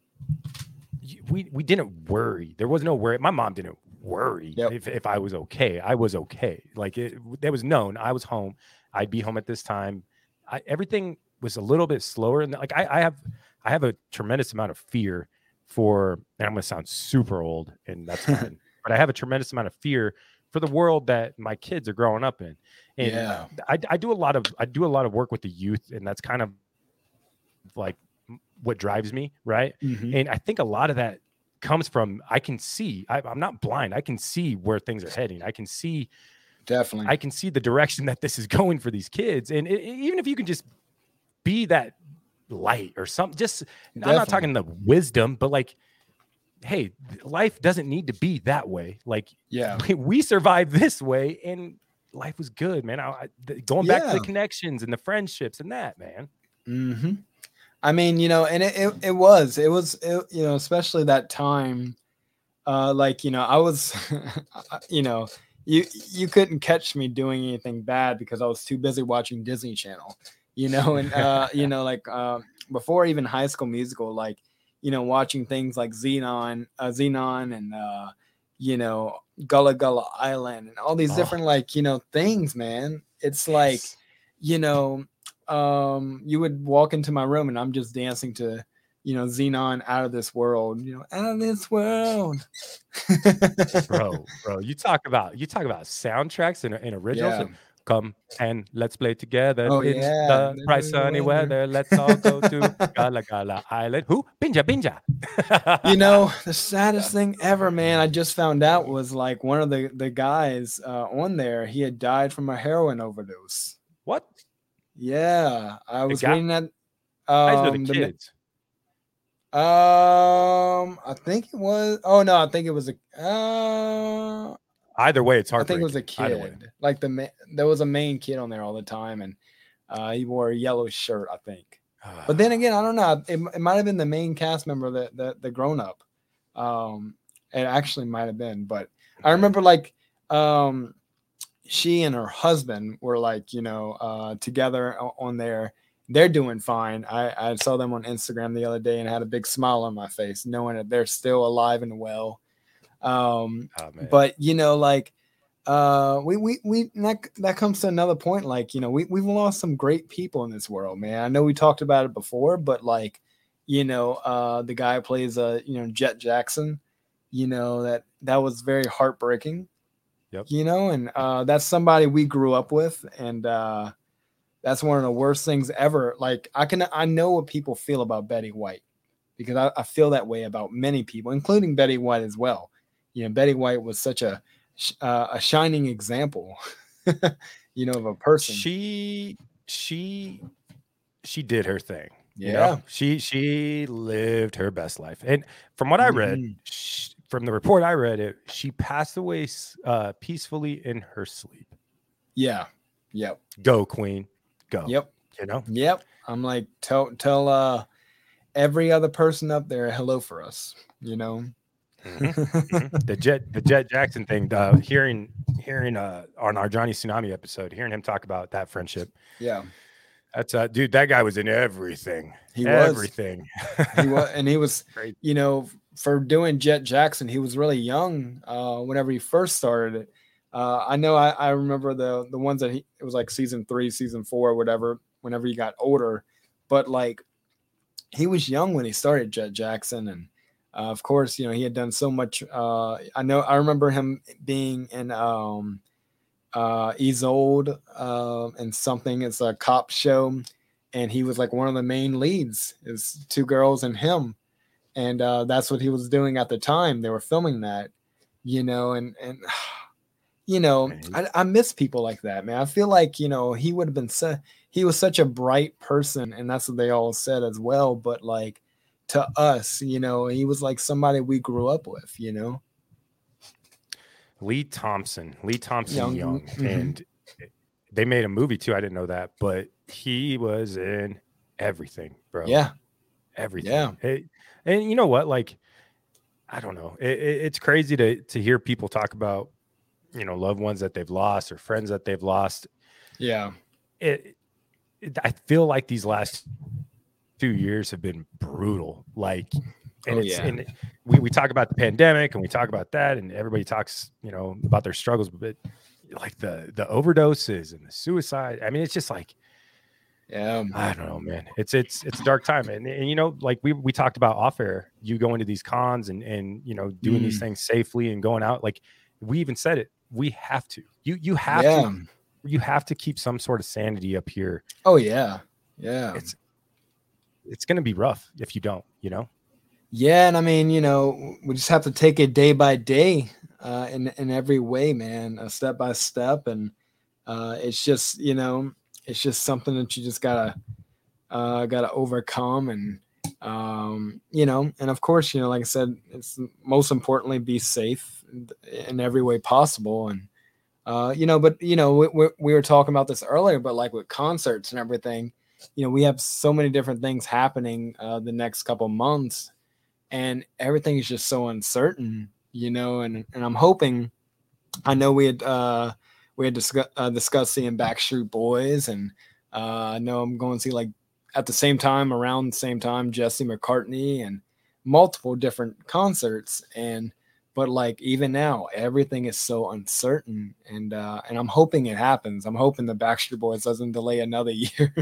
Speaker 6: y- we we didn't worry. There was no worry. My mom didn't worry
Speaker 7: Yep.
Speaker 6: if if I was okay. I was okay. Like it, that was known. I was home. I'd be home at this time. I, everything was a little bit slower, and like I, I have I have a tremendous amount of fear for, and I'm going to sound super old, and that's fine, but I have a tremendous amount of fear for the world that my kids are growing up in. And
Speaker 7: Yeah.
Speaker 6: I, I do a lot of I do a lot of work with the youth, and that's kind of like what drives me, right?
Speaker 7: Mhm.
Speaker 6: And I think a lot of that comes from I can see I, I'm not blind. I can see where things are heading. I can see
Speaker 7: Definitely.
Speaker 6: I can see the direction that this is going for these kids. And it, even if you can just be that light or something, just I'm not
Speaker 7: Definitely.
Speaker 6: talking the wisdom, but like, hey, life doesn't need to be that way. Like
Speaker 7: yeah.
Speaker 6: we, we survived this way, and life was good, man. I, I, the- going back to
Speaker 7: Yeah.
Speaker 6: the connections and the friendships and that, man.
Speaker 7: hmm I mean, you know, and it, it, it was, it was, it, you know, especially that time, uh, like, you know, I was, you know, you, you couldn't catch me doing anything bad because I was too busy watching Disney Channel, you know, and, uh, you know, like, uh, before even High School Musical, like, you know, watching things like Xenon, uh, Xenon and, uh, you know, Gullah Gullah Island and all these
Speaker 6: Oh.
Speaker 7: different, like, you know, things, man. It's like,
Speaker 6: Yes.
Speaker 7: you know, um, you would walk into my room and I'm just dancing to, you know, Xenon Out of This World, you know, out of this world.
Speaker 6: bro, bro, you talk about you talk about soundtracks and, and originals.
Speaker 7: Yeah.
Speaker 6: Come and let's play together
Speaker 7: Oh,
Speaker 6: in
Speaker 7: yeah.
Speaker 6: the bright sunny weather. Let's all go to Gala Gala Island. Who? Pinja Pinja.
Speaker 7: You know, the saddest thing ever, man, I just found out was like one of the, the guys uh, on there, he had died from a heroin overdose.
Speaker 6: What?
Speaker 7: Yeah. I was
Speaker 6: guy-
Speaker 7: reading that.
Speaker 6: Guys are
Speaker 7: Um,
Speaker 6: the
Speaker 7: the,
Speaker 6: kids.
Speaker 7: um, I think it was, oh no, I think it was a, uh,
Speaker 6: Either way, it's
Speaker 7: I
Speaker 6: hard.
Speaker 7: think it was a
Speaker 6: Either way.
Speaker 7: kid. Like the ma- there was a main kid on there all the time, and uh, he wore a yellow shirt, I think. But then again, I don't know. It, it might have been the main cast member, the the, the grown up. Um, It actually might have been, but I remember like um, she and her husband were like, you know, uh, together on there. They're doing fine. I, I saw them on Instagram the other day and had a big smile on my face, knowing that they're still alive and well. Um,
Speaker 6: Oh, man.
Speaker 7: but you know, like uh, we we we that, that comes to another point. Like, you know, we we've lost some great people in this world, man. I know we talked about it before, but like, you know, uh, the guy who plays uh, you know, Jet Jackson, you know, that that was very heartbreaking.
Speaker 6: Yep.
Speaker 7: You know, and uh, that's somebody we grew up with, and uh, that's one of the worst things ever. Like I can, I know what people feel about Betty White because I, I feel that way about many people, including Betty White as well. You know, Betty White was such a uh, a shining example, you know, of a person.
Speaker 6: She she she did her thing.
Speaker 7: Yeah,
Speaker 6: you know? she she lived her best life, and from what I read,
Speaker 7: Mhm.
Speaker 6: she, from the report I read, it she passed away uh, peacefully in her sleep.
Speaker 7: Yeah. Yep.
Speaker 6: Go, Queen. Go.
Speaker 7: Yep.
Speaker 6: You know.
Speaker 7: Yep. I'm like, tell tell uh every other person up there hello for us. You know.
Speaker 6: Mm-hmm. the Jet the Jet Jackson thing. Uh, hearing hearing uh on our Johnny Tsunami episode, hearing him talk about that friendship.
Speaker 7: Yeah.
Speaker 6: That's uh, dude. That guy was in everything.
Speaker 7: He was.
Speaker 6: everything.
Speaker 7: He was, and he was,
Speaker 6: Great.
Speaker 7: you know, for doing Jet Jackson, he was really young uh, whenever he first started it. Uh, I know I, I remember the the ones that he, it was like season three, season four, or whatever, whenever he got older. But like, he was young when he started Jet Jackson. And uh, of course, you know, he had done so much. Uh, I know, I remember him being in um, uh, Isolde uh, and something. It's a cop show. And he was like one of the main leads. Is two girls and him. And uh, that's what he was doing at the time. They were filming that, you know, and, and you know, I, I miss people like that, man. I feel like, you know, he would have been, su- he was such a bright person, and that's what they all said as well. But like to us, you know, he was like somebody we grew up with, you know.
Speaker 6: Lee Thompson, Lee Thompson
Speaker 7: Young,
Speaker 6: Young,
Speaker 7: mhm.
Speaker 6: and they made a movie too. I didn't know that, but he was in everything, bro.
Speaker 7: Yeah.
Speaker 6: Everything.
Speaker 7: Yeah.
Speaker 6: It, and you know what? Like, I don't know. It, it, it's crazy to to hear people talk about, you know, loved ones that they've lost or friends that they've lost.
Speaker 7: Yeah.
Speaker 6: It, it I feel like these last few years have been brutal. Like, and
Speaker 7: Oh,
Speaker 6: it's
Speaker 7: yeah.
Speaker 6: and we, we talk about the pandemic and we talk about that, and everybody talks, you know, about their struggles, but like the the overdoses and the suicide. I mean, it's just like,
Speaker 7: Yeah.
Speaker 6: I don't know, man. It's it's it's a dark time, and and you know, like we we talked about off air. You go into these cons and and you know doing
Speaker 7: Mm.
Speaker 6: these things safely and going out. Like we even said it. We have to. You you have
Speaker 7: Yeah.
Speaker 6: to. You have to keep some sort of sanity up here.
Speaker 7: Oh yeah. Yeah.
Speaker 6: It's it's going to be rough if you don't. You know.
Speaker 7: Yeah, and I mean, you know, we just have to take it day by day, uh, in in every way, man, uh, step by step, and uh, it's just, you know, it's just something that you just gotta uh, gotta overcome, and um, you know, and of course, you know, like I said, it's most importantly be safe in, in every way possible, and uh, you know, but you know, we, we we were talking about this earlier, but like with concerts and everything, you know, we have so many different things happening uh, the next couple months. And everything is just so uncertain, you know, and, and I'm hoping, I know we had, uh, we had discuss, uh, discussed seeing Backstreet Boys, and uh, I know I'm going to see, like, at the same time, around the same time, Jesse McCartney and multiple different concerts. And, but like, even now, everything is so uncertain, and, uh, and I'm hoping it happens. I'm hoping the Backstreet Boys doesn't delay another year.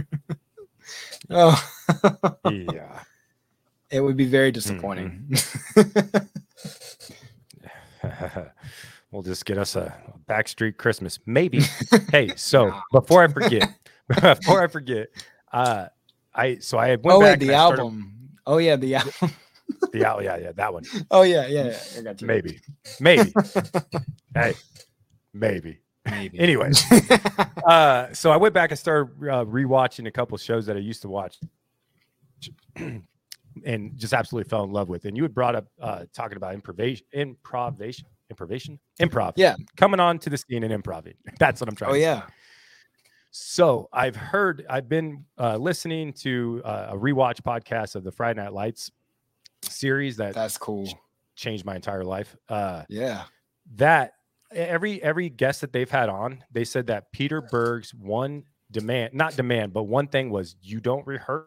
Speaker 7: Oh,
Speaker 6: Yeah.
Speaker 7: it would be very disappointing.
Speaker 6: We'll just get us a Backstreet Christmas, maybe. Hey, so before I forget, before I forget, uh, I so I went
Speaker 7: Oh,
Speaker 6: back
Speaker 7: wait,
Speaker 6: and
Speaker 7: the
Speaker 6: I started-
Speaker 7: album. Oh, yeah, the album.
Speaker 6: the album, yeah, yeah, that one,
Speaker 7: Oh, yeah, yeah, yeah. I got you.
Speaker 6: maybe, maybe. Hey, maybe.
Speaker 7: Maybe.
Speaker 6: Anyways, uh, so I went back and started uh, rewatching a couple shows that I used to watch, and just absolutely fell in love with. And you had brought up uh, talking about improvisation, improvisation, improvisation, improv.
Speaker 7: Yeah.
Speaker 6: Coming on to the scene and improv. That's what I'm trying
Speaker 7: Oh,
Speaker 6: to say.
Speaker 7: yeah.
Speaker 6: So I've heard, I've been uh, listening to uh, a rewatch podcast of the Friday Night Lights series that
Speaker 7: That's cool.
Speaker 6: changed my entire life. Uh,
Speaker 7: Yeah.
Speaker 6: that every every guest that they've had on, they said that Peter Berg's one demand, not demand, but one thing was you don't rehearse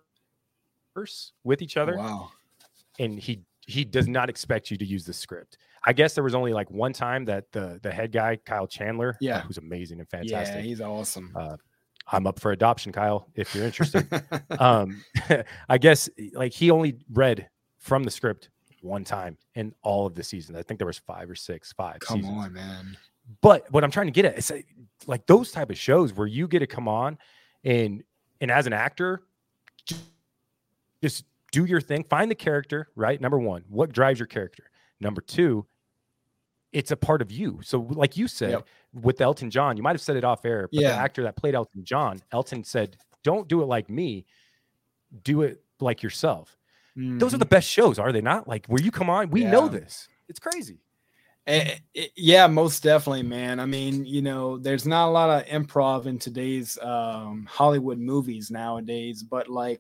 Speaker 6: with each other,
Speaker 7: Wow.
Speaker 6: and he he does not expect you to use the script. I guess there was only like one time that the the head guy, Kyle Chandler,
Speaker 7: Yeah.
Speaker 6: uh, who's amazing and
Speaker 7: Yeah,
Speaker 6: fantastic.
Speaker 7: he's awesome.
Speaker 6: Uh, I'm up for adoption, Kyle, if you're interested. um, I guess like he only read from the script one time in all of the seasons. I think there was five or six, five.
Speaker 7: Come
Speaker 6: seasons.
Speaker 7: on, man.
Speaker 6: But what I'm trying to get at is like, like those type of shows where you get to come on and and as an actor, just, just do your thing, find the character, right? Number one, what drives your character? Number two, it's a part of you. So like you said,
Speaker 7: Yep.
Speaker 6: with Elton John, you might have said it off air, but
Speaker 7: Yeah.
Speaker 6: the actor that played Elton John, Elton said, don't do it like me, do it like yourself. Those are
Speaker 7: Mhm.
Speaker 6: the best shows, are they not? Like where you come on, we know
Speaker 7: Yeah.
Speaker 6: this. It's crazy.
Speaker 7: Eh, eh, yeah, most definitely, man. I mean, you know, there's not a lot of improv in today's um, Hollywood movies nowadays, but like,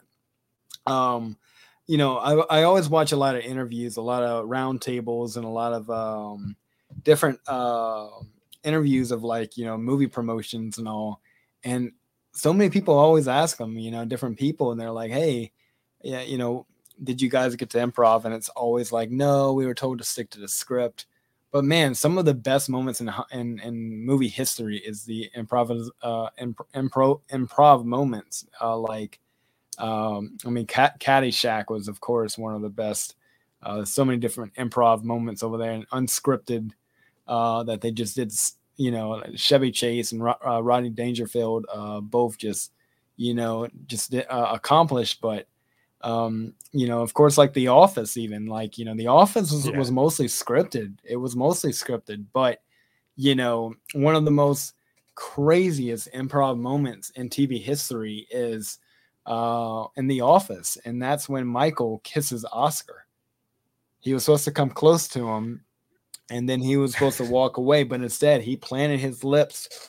Speaker 7: um, you know, I, I always watch a lot of interviews, a lot of roundtables, and a lot of um, different uh, interviews of like, you know, movie promotions and all. And so many people always ask them, you know, different people, and they're like, hey, yeah, you know, did you guys get to improv? And it's always like, no, we were told to stick to the script. But man, some of the best moments in in, in movie history is the improv uh, imp- improv improv moments. Uh, like, um, I mean, Cat- Caddyshack was, of course, one of the best. Uh, there's so many different improv moments over there, and unscripted uh, that they just did. You know, Chevy Chase and Ro- uh, Rodney Dangerfield, uh, both just, you know, just uh, accomplished. But um, you know, of course, like The Office, even like, you know, The Office was,
Speaker 6: Yeah.
Speaker 7: was mostly scripted. It was mostly scripted, but you know, one of the most craziest improv moments in T V history is uh, in The Office, and that's when Michael kisses Oscar. He was supposed to come close to him, and then he was supposed to walk away, but instead he planted his lips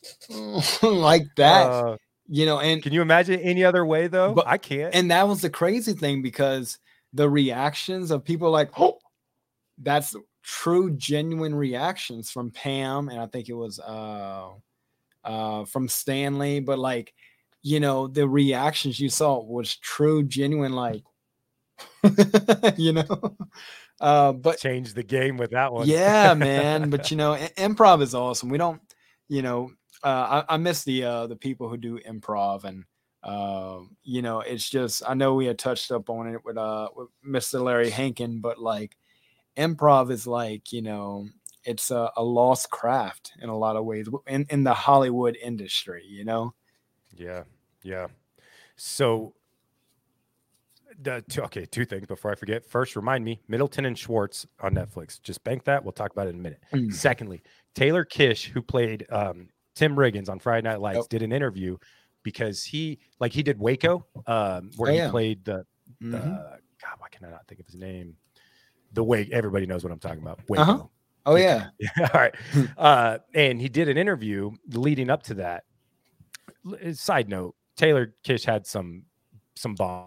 Speaker 7: like that,
Speaker 6: Uh,
Speaker 7: you know, and
Speaker 6: can you imagine any other way though?
Speaker 7: But-
Speaker 6: I can't.
Speaker 7: and that was the crazy thing, because the reactions of people like, oh, that's true, genuine reactions from Pam, and I think it was uh, uh, from Stanley. But like, you know, the reactions you saw was true, genuine, like, you know. Uh, but
Speaker 6: Change the game with that one.
Speaker 7: yeah, man. But you know, i- improv is awesome. We don't, you know, uh, I, I miss the uh, the people who do improv, and uh, you know, it's just, I know we had touched up on it with uh with Mister Larry Hankin, but like, improv is like, you know, it's a, a lost craft in a lot of ways in in the Hollywood industry. You know.
Speaker 6: Yeah, yeah. So, the two, okay, two things before I forget. First, remind me, Middleton and Schwartz on Netflix. Just bank that. We'll talk about it in a minute.
Speaker 7: Mm.
Speaker 6: Secondly, Taylor Kish, who played um, Tim Riggins on Friday Night Lights,
Speaker 7: Yep.
Speaker 6: did an interview because he, like, he did Waco, um, where
Speaker 7: Oh,
Speaker 6: he
Speaker 7: yeah.
Speaker 6: played the, the
Speaker 7: Mhm.
Speaker 6: God, why can I not think of his name? The Wake. Everybody knows what I'm talking about. Waco.
Speaker 7: Uh-huh. Oh yeah.
Speaker 6: Yeah, all right. Uh, and he did an interview leading up to that. L- Side note: Taylor Kish had some some bomb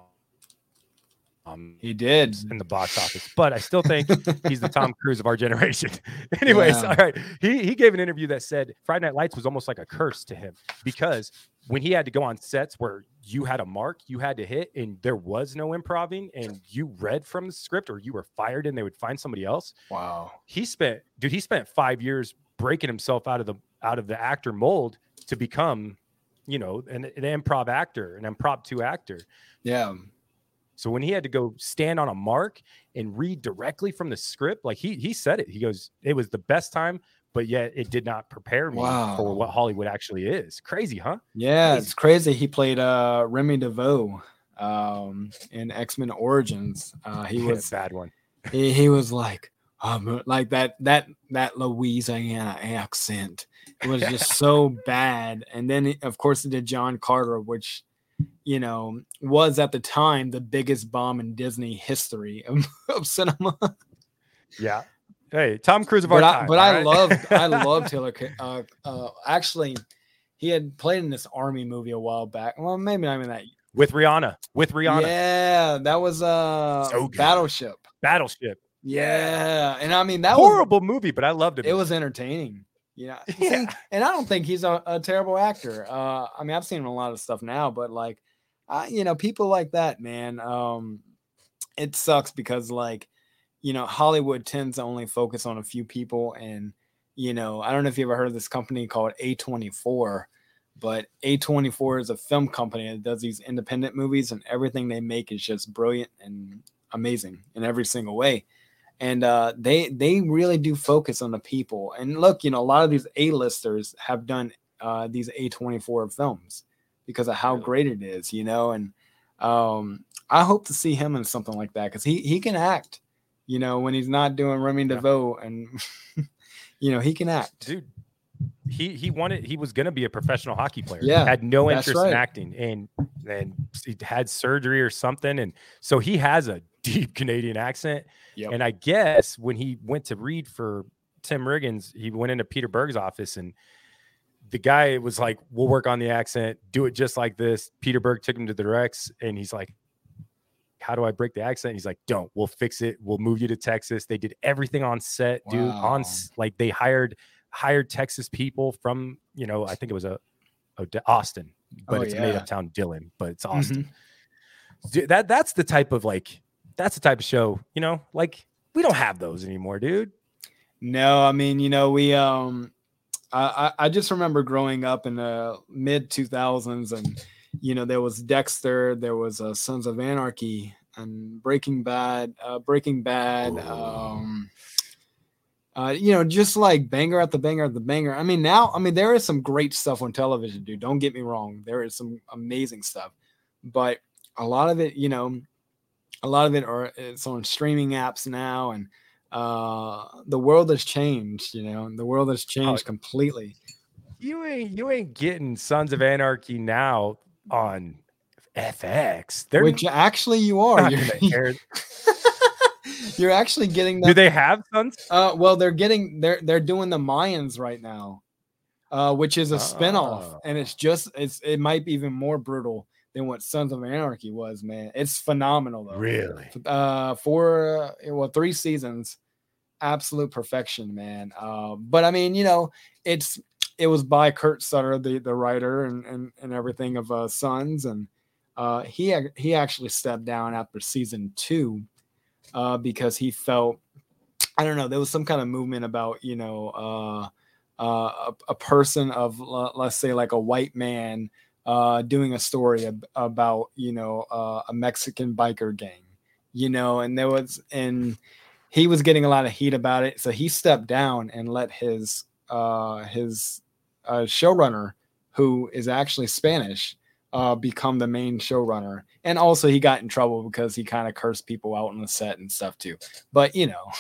Speaker 6: um,
Speaker 7: He did.
Speaker 6: in the box office, but I still think he's the Tom Cruise of our generation. Anyways,
Speaker 7: Yeah.
Speaker 6: all right. He he gave an interview that said Friday Night Lights was almost like a curse to him, because when he had to go on sets where you had a mark you had to hit and there was no improving and you read from the script or you were fired and they would find somebody else.
Speaker 7: Wow.
Speaker 6: He spent, dude, he spent five years breaking himself out of the out of the actor mold to become, you know, an, an improv actor, an improv two actor.
Speaker 7: Yeah.
Speaker 6: So when he had to go stand on a mark and read directly from the script, like he he said it, he goes, it was the best time, but yet it did not prepare me
Speaker 7: Wow.
Speaker 6: for what Hollywood actually is. Crazy, huh?
Speaker 7: Yeah,
Speaker 6: Crazy.
Speaker 7: it's crazy. He played uh Remy DeVoe um in X-Men Origins. Uh he
Speaker 6: Yeah,
Speaker 7: was
Speaker 6: bad one.
Speaker 7: he, he was like um like that that that Louisiana accent. It was just so bad. And then of course he did John Carter, which, you know, was at the time the biggest bomb in Disney history of, of cinema.
Speaker 6: Yeah. Hey, Tom Cruise of
Speaker 7: but
Speaker 6: our
Speaker 7: I,
Speaker 6: time.
Speaker 7: but
Speaker 6: all
Speaker 7: I
Speaker 6: right?
Speaker 7: love I love Taylor. Ki- Uh, uh, actually, he had played in this army movie a while back. Well, maybe not even that.
Speaker 6: with Rihanna. With Rihanna.
Speaker 7: Yeah, that was uh
Speaker 6: So good.
Speaker 7: Battleship.
Speaker 6: Battleship.
Speaker 7: Yeah, and I mean that
Speaker 6: horrible was, movie, but I loved it.
Speaker 7: It was entertaining. Yeah.
Speaker 6: yeah.
Speaker 7: See, and I don't think he's a, a terrible actor. Uh, I mean, I've seen him in a lot of stuff now, but like, I, you know, people like that, man. Um, it sucks because like, you know, Hollywood tends to only focus on a few people, and you know, I don't know if you ever heard of this company called A twenty-four, but A twenty-four is a film company that does these independent movies, and everything they make is just brilliant and amazing in every single way. And uh, they they really do focus on the people. And look, you know, a lot of these A-listers have done uh, these A twenty-four films because of how great it is, you know. And um, I hope to see him in something like that because he he can act, you know, when he's not doing Remy
Speaker 6: yeah.
Speaker 7: DeVoe, and you know he can act,
Speaker 6: dude. He he wanted he was gonna be a professional hockey player.
Speaker 7: Yeah,
Speaker 6: had no interest
Speaker 7: right.
Speaker 6: in acting, and and he had surgery or something, and so he has a deep Canadian accent. Yep. And I guess when he went to read for Tim Riggins, he went into Peter Berg's office, and the guy was like, "We'll work on the accent, do it just like this." Peter Berg took him to the directs, and he's like, "How do I break the accent?" He's like, "Don't. We'll fix it. We'll move you to Texas." They did everything on set, dude. Wow. On like they hired hired Texas people from, you know, I think it was a, a Austin, but oh, it's yeah. made up town Dillon, but it's Austin. Mm-hmm. Dude, that that's the type of like. That's the type of show, you know, like we don't have those anymore, dude.
Speaker 7: No, I mean, you know, we, um, I, I just remember growing up in the mid two thousands, and, you know, there was Dexter, there was uh, Sons of Anarchy, and Breaking Bad, uh, Breaking Bad, um, uh, you know, just like banger at the banger at the banger. I mean, now, I mean, there is some great stuff on television, dude. Don't get me wrong. There is some amazing stuff, but a lot of it, you know, a lot of it are it's on streaming apps now, and uh, the world has changed. You know, the world has changed oh, completely.
Speaker 6: You ain't you ain't getting Sons of Anarchy now on F X. They're
Speaker 7: Which actually you are. You're, you're actually getting them.
Speaker 6: Do they have Sons?
Speaker 7: Uh, well, they're getting they're they're doing the Mayans right now, uh, which is a spinoff, oh. and it's just it's it might be even more brutal than what Sons of Anarchy was, man. It's phenomenal, though.
Speaker 6: Really?
Speaker 7: Uh, for uh, well, three seasons, absolute perfection, man. Uh, but I mean, you know, it's it was by Kurt Sutter, the the writer and and, and everything of uh, Sons, and uh, he he actually stepped down after season two uh, because he felt, I don't know, there was some kind of movement about, you know, uh, uh, a, a person of uh, let's say like a white man. Uh, doing a story ab- about, you know, uh, a Mexican biker gang, you know, and there was, and he was getting a lot of heat about it. So he stepped down and let his, uh, his uh, showrunner, who is actually Spanish, uh, become the main showrunner. And also he got in trouble because he kind of cursed people out on the set and stuff too. But, you know,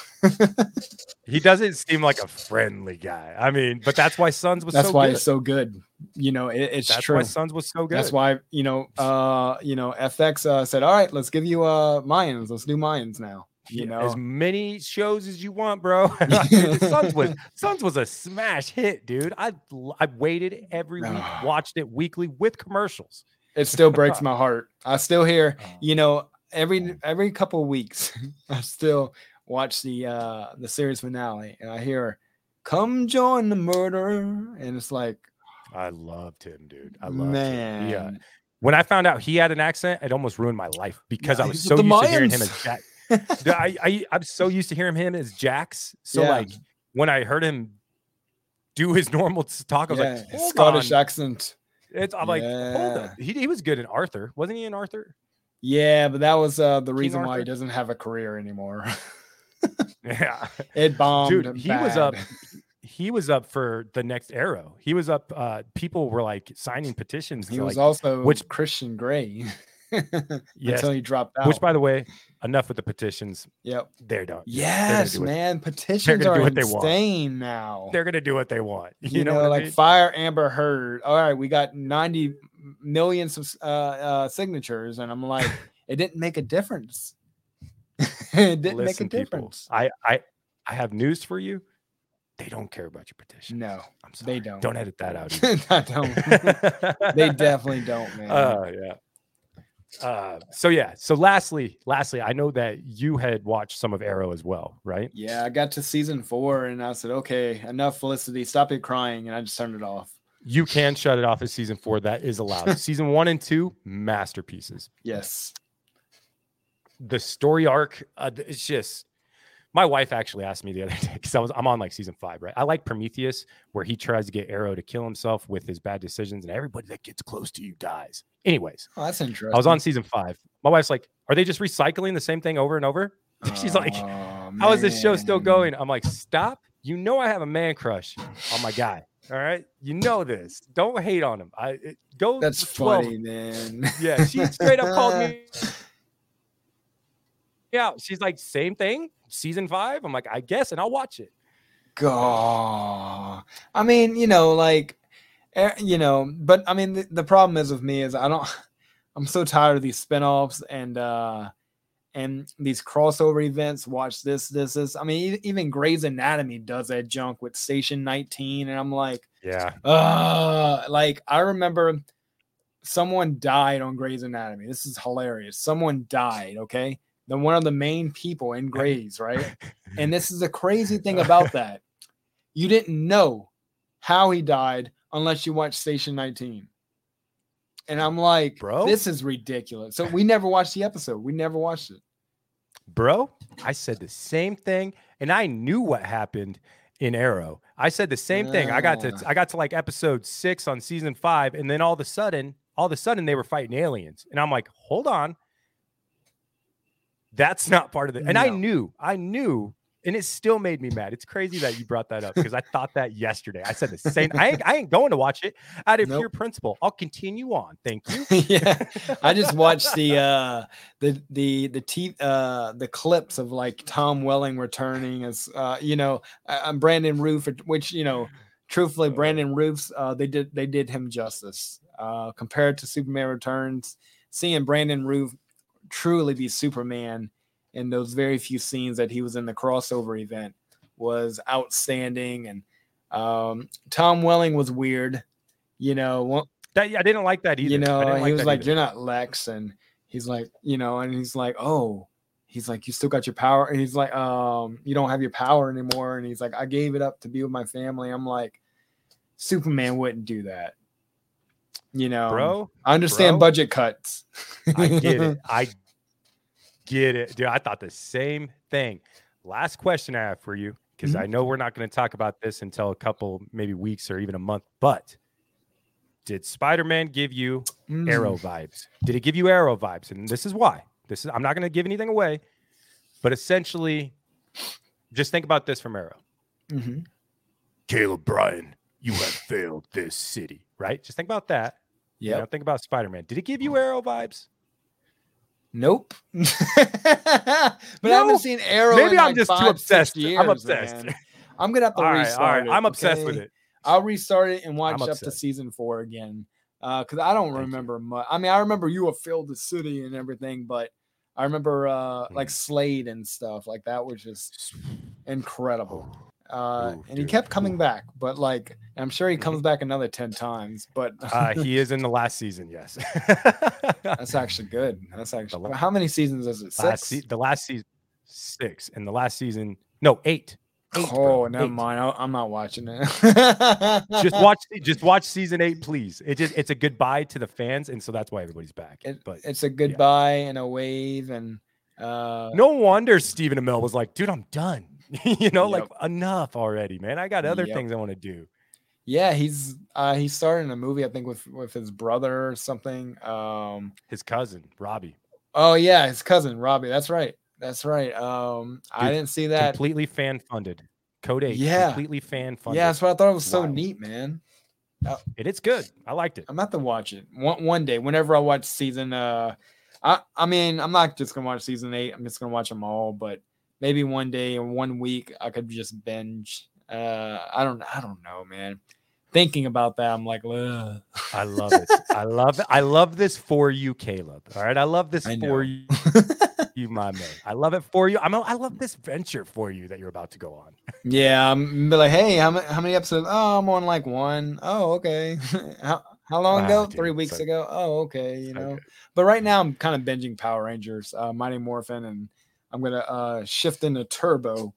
Speaker 6: he doesn't seem like a friendly guy. I mean, but that's why Sons was
Speaker 7: that's
Speaker 6: so
Speaker 7: why
Speaker 6: good.
Speaker 7: it's so good. You know, it, it's
Speaker 6: that's
Speaker 7: true.
Speaker 6: why Sons was so good.
Speaker 7: That's why, you know, uh, you know, F X uh, said, all right, let's give you uh Mayans. Let's do Mayans now. You
Speaker 6: yeah,
Speaker 7: know,
Speaker 6: as many shows as you want, bro. Sons was Sons was a smash hit, dude. I I waited every week, watched it weekly with commercials.
Speaker 7: It still breaks my heart. I still hear, you know, every every couple of weeks, I still watch the uh the series finale, and I hear, "Come join the murder," and it's like,
Speaker 6: I loved him, dude. I loved
Speaker 7: man.
Speaker 6: him. Yeah. When I found out he had an accent, it almost ruined my life because
Speaker 7: yeah,
Speaker 6: I was so used Mayans. to hearing him as Jack. I, I I'm so used to hearing him as Jax. So yeah. like when I heard him do his normal talk, I was
Speaker 7: yeah,
Speaker 6: like, Hold
Speaker 7: Scottish
Speaker 6: on.
Speaker 7: accent.
Speaker 6: It's I'm yeah. like, hold up. He he was good in Arthur, wasn't he? In Arthur?
Speaker 7: Yeah, but that was uh, the reason
Speaker 6: King
Speaker 7: why
Speaker 6: Arthur?
Speaker 7: he doesn't have a career anymore.
Speaker 6: yeah,
Speaker 7: it bombed.
Speaker 6: Dude, he
Speaker 7: bad.
Speaker 6: was up. He was up for the next Arrow. He was up. Uh, people were like signing petitions.
Speaker 7: He
Speaker 6: to,
Speaker 7: was
Speaker 6: like,
Speaker 7: also
Speaker 6: which
Speaker 7: Christian Grey.
Speaker 6: yes,
Speaker 7: until he dropped out.
Speaker 6: Which, by the way, enough with the petitions.
Speaker 7: Yep,
Speaker 6: they're done.
Speaker 7: Yes,
Speaker 6: do
Speaker 7: man, petitions are insane now.
Speaker 6: They're gonna do what they want. You,
Speaker 7: you know,
Speaker 6: know
Speaker 7: like
Speaker 6: I mean?
Speaker 7: fire Amber Heard. All right, we got ninety million uh, uh, signatures, and I'm like, it didn't make a difference. It didn't
Speaker 6: Listen,
Speaker 7: make a difference.
Speaker 6: People, I, I, I have news for you. They don't care about your petition.
Speaker 7: No,
Speaker 6: I'm sorry.
Speaker 7: They don't.
Speaker 6: Don't edit that out.
Speaker 7: I don't. They definitely don't, man.
Speaker 6: Oh uh, yeah. uh, so yeah. So lastly, lastly, I know that you had watched some of Arrow as well, right?
Speaker 7: Yeah, I got to season four and I said, okay, enough, Felicity, stop it crying, and I just turned it off.
Speaker 6: You can shut it off at season four. That is allowed. Season one and two, masterpieces.
Speaker 7: Yes.
Speaker 6: The story arc, uh, it's just. My wife actually asked me the other day because I was I'm on like season five, right? I like Prometheus, where he tries to get Arrow to kill himself with his bad decisions, and everybody that gets close to you dies. Anyways,
Speaker 7: Oh, that's interesting.
Speaker 6: I was on season five. My wife's like, "Are they just recycling the same thing over and over?" She's like,
Speaker 7: Oh,
Speaker 6: "How is this show still
Speaker 7: man.
Speaker 6: going?" I'm like, "Stop! You know I have a man crush on my guy. All right, you know this. Don't hate on him. I it, go.
Speaker 7: That's
Speaker 6: twelve.
Speaker 7: funny, man.
Speaker 6: Yeah, she straight up called me. Yeah, she's like, same thing. Season five. I'm like, I guess, and I'll watch it.
Speaker 7: God, I mean, you know, like, eh, you know, but I mean, the, the problem is with me is I don't. I'm so tired of these spinoffs and uh and these crossover events. Watch this, this, this. I mean, e- even Grey's Anatomy does that junk with Station nineteen, and I'm like,
Speaker 6: Yeah.
Speaker 7: uh, like I remember someone died on Grey's Anatomy. This is hilarious. Someone died. Okay. Then one of the main people in Grey's, right? And this is the crazy thing about that. You didn't know how he died unless you watched Station nineteen. And I'm like,
Speaker 6: Bro?
Speaker 7: this is ridiculous. So we never watched the episode. We never watched it.
Speaker 6: Bro, I said the same thing, and I knew what happened in Arrow. I said the same thing. I got to
Speaker 7: Ah.
Speaker 6: I got to like episode six on season five, and then all of a sudden, all of a sudden they were fighting aliens. And I'm like, hold on. That's not part of it. And I
Speaker 7: No.
Speaker 6: knew, I knew, and it still made me mad. It's crazy that you brought that up because I thought that yesterday. I said the same. I ain't, I ain't going to watch it out of
Speaker 7: Nope.
Speaker 6: pure principle. I'll continue on. Thank you.
Speaker 7: Yeah, I just watched the uh the the the t uh the clips of like Tom Welling returning as uh you know uh, uh, Brandon Roof, which you know truthfully Brandon Roof's uh they did they did him justice uh compared to Superman Returns. Seeing Brandon Roof truly be Superman in those very few scenes that he was in the crossover event was outstanding, and um Tom Welling was weird, you know. One,
Speaker 6: That I didn't like that either.
Speaker 7: you
Speaker 6: I
Speaker 7: know,
Speaker 6: didn't
Speaker 7: he was
Speaker 6: that
Speaker 7: like,
Speaker 6: either.
Speaker 7: "You're not Lex," and he's like, you know, and he's like, "Oh," he's like, "You still got your power," and he's like, "Um, you don't have your power anymore," and he's like, "I gave it up to be with my family." I'm like, Superman wouldn't do that, you know,
Speaker 6: bro.
Speaker 7: I understand
Speaker 6: bro.
Speaker 7: budget cuts.
Speaker 6: I get it. I get it, dude. I thought the same thing. Last question I have for you, because
Speaker 7: Mhm.
Speaker 6: I know we're not going to talk about this until a couple, maybe weeks or even a month. But did Spider-Man give you
Speaker 7: Mm.
Speaker 6: Arrow vibes? Did it give you Arrow vibes? And this is why. This is. I'm not going to give anything away, but essentially, just think about this from Arrow.
Speaker 7: Mhm.
Speaker 6: Caleb Bryan, you have failed this city. Right? Just think about that. You
Speaker 7: Yep.
Speaker 6: know, think about Spider-Man. Did it give you Arrow vibes?
Speaker 7: Nope. But I
Speaker 6: No.
Speaker 7: haven't seen Arrow.
Speaker 6: Maybe
Speaker 7: in
Speaker 6: I'm
Speaker 7: like
Speaker 6: just too
Speaker 7: five, six
Speaker 6: obsessed. I'm
Speaker 7: years,
Speaker 6: obsessed.
Speaker 7: man. I'm gonna have to
Speaker 6: All right,
Speaker 7: restart
Speaker 6: all right.
Speaker 7: it.
Speaker 6: I'm obsessed with
Speaker 7: okay?
Speaker 6: it.
Speaker 7: I'll restart it and watch
Speaker 6: I'm
Speaker 7: up to
Speaker 6: upset.
Speaker 7: season four again. Uh, because I don't
Speaker 6: Thank you.
Speaker 7: remember much. I mean, I remember you have filled the city and everything, but I remember uh like
Speaker 6: Mm.
Speaker 7: Slade and stuff like that was just incredible. Uh,
Speaker 6: Ooh,
Speaker 7: and he
Speaker 6: dude.
Speaker 7: kept coming
Speaker 6: Ooh.
Speaker 7: back, but like I'm sure he comes back another ten times. But
Speaker 6: Uh, he is in the last season, yes.
Speaker 7: that's actually good. That's actually
Speaker 6: The la-
Speaker 7: how many seasons is it?
Speaker 6: last
Speaker 7: Six.
Speaker 6: se- the last season, six, and the last season, no, eight. Eight,
Speaker 7: Oh,
Speaker 6: bro,
Speaker 7: never
Speaker 6: eight.
Speaker 7: mind. I, I'm not watching it.
Speaker 6: Just watch, just watch season eight, please. It just, it's a goodbye to the fans, and so that's why everybody's back.
Speaker 7: It,
Speaker 6: but
Speaker 7: it's a goodbye and a wave, and uh,
Speaker 6: no wonder Stephen Amell was like, "Dude, I'm done." you know,
Speaker 7: Yep.
Speaker 6: like enough already, man. I got other
Speaker 7: Yep.
Speaker 6: things I want to do.
Speaker 7: yeah, he's uh, he's starting a movie, I think, with with his brother or something. Um,
Speaker 6: His cousin Robbie,
Speaker 7: oh yeah, his cousin Robbie. That's right. That's right. Um, I
Speaker 6: Dude,
Speaker 7: didn't see that.
Speaker 6: completely fan funded. Code eight,
Speaker 7: Yeah.
Speaker 6: completely fan funded.
Speaker 7: Yeah, that's what I thought. It was so
Speaker 6: Wild.
Speaker 7: neat, man.
Speaker 6: And it's good. I liked it.
Speaker 7: I'm about to watch it one one day. Whenever I watch season, uh, I I mean, I'm not just gonna watch season eight. I'm just gonna watch them all. But maybe one day or one week, I could just binge. Uh, I don't I don't know, man. Thinking about that, I'm like, ugh.
Speaker 6: I love it. I love it. I love this for you, Caleb. All right. I love this
Speaker 7: I know.
Speaker 6: for you, you, my man. I love it for you. I'm a, I love this venture for you that you're about to go on.
Speaker 7: Yeah, I'm be like, hey, how, ma- how many episodes? Oh, I'm on like one. Oh, okay. how How long
Speaker 6: Ah,
Speaker 7: ago?
Speaker 6: dude,
Speaker 7: Three weeks
Speaker 6: so-
Speaker 7: ago. Oh, okay. You
Speaker 6: so
Speaker 7: know,
Speaker 6: good.
Speaker 7: but right now I'm kind of binging Power Rangers, uh, Mighty Morphin, and I'm gonna uh, shift into Turbo.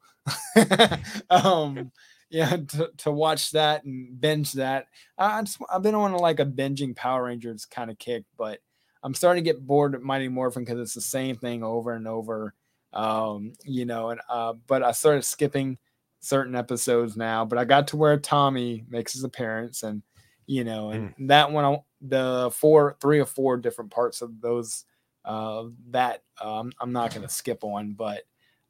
Speaker 7: um, yeah, to, to watch that and binge that. I, I just, I've been on like a binging Power Rangers kind of kick, but I'm starting to get bored of Mighty Morphin because it's the same thing over and over. Um, you know, and uh, but I started skipping certain episodes now. But I got to where Tommy makes his appearance, and you know, and mm. that one, I, the four, three or four different parts of those, uh, that um, I'm not going to skip on, but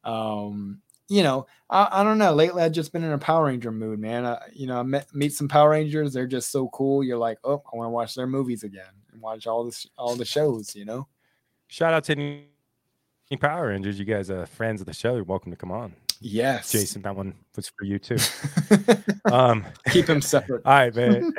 Speaker 7: um, you know, I, I don't know. Lately, I've just been in a Power Ranger mood, man. I, you know, I met, meet some Power Rangers. They're just so cool. You're like, oh, I want to watch their movies again and watch all this, all the shows. You know.
Speaker 6: Shout out to any Power Rangers. You guys are friends of the show. You're welcome to come on.
Speaker 7: Yes,
Speaker 6: Jason, that one was for you too. um,
Speaker 7: Keep them separate.
Speaker 6: All right, man.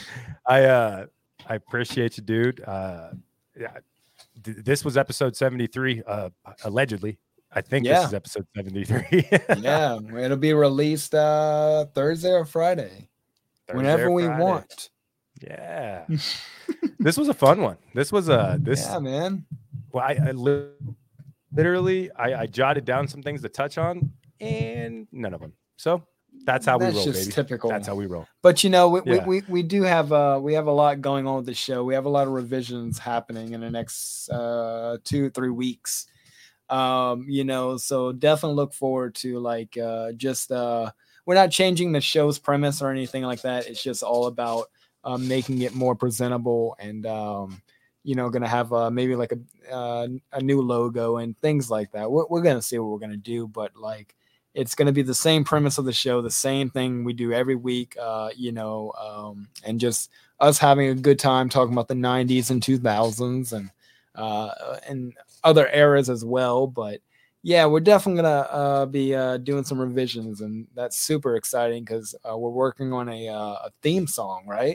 Speaker 6: I uh, I appreciate you, dude. Uh, yeah, th- this was episode seventy-three, uh, allegedly. I think
Speaker 7: yeah.
Speaker 6: this is episode seventy-three.
Speaker 7: Yeah, it'll be released uh, Thursday or Friday, Thursday whenever or we Friday. want.
Speaker 6: Yeah, this was a fun one. This was a this.
Speaker 7: Yeah, man.
Speaker 6: Well, I, I li- literally I, I jotted down some things to touch on, and none of them. So that's how
Speaker 7: that's
Speaker 6: we roll,
Speaker 7: just
Speaker 6: baby.
Speaker 7: Typical.
Speaker 6: That's how we roll.
Speaker 7: But you know, we,
Speaker 6: yeah.
Speaker 7: we, we we do have uh we have a lot going on with the show. We have a lot of revisions happening in the next uh two three weeks. Um, you know, so definitely look forward to like uh just uh we're not changing the show's premise or anything like that. It's just all about uh, making it more presentable and um you know, gonna have uh, maybe like a uh, a new logo and things like that. We're, we're gonna see what we're gonna do, but like it's gonna be the same premise of the show, the same thing we do every week, uh, you know, um, and just us having a good time talking about the nineties and two thousands and uh, and other eras as well. But yeah, we're definitely gonna uh, be uh, doing some revisions, and that's super exciting because uh, we're working on a uh, a theme song, right?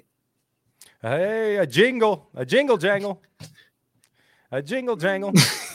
Speaker 6: Hey, a jingle, a jingle jangle, a jingle jangle.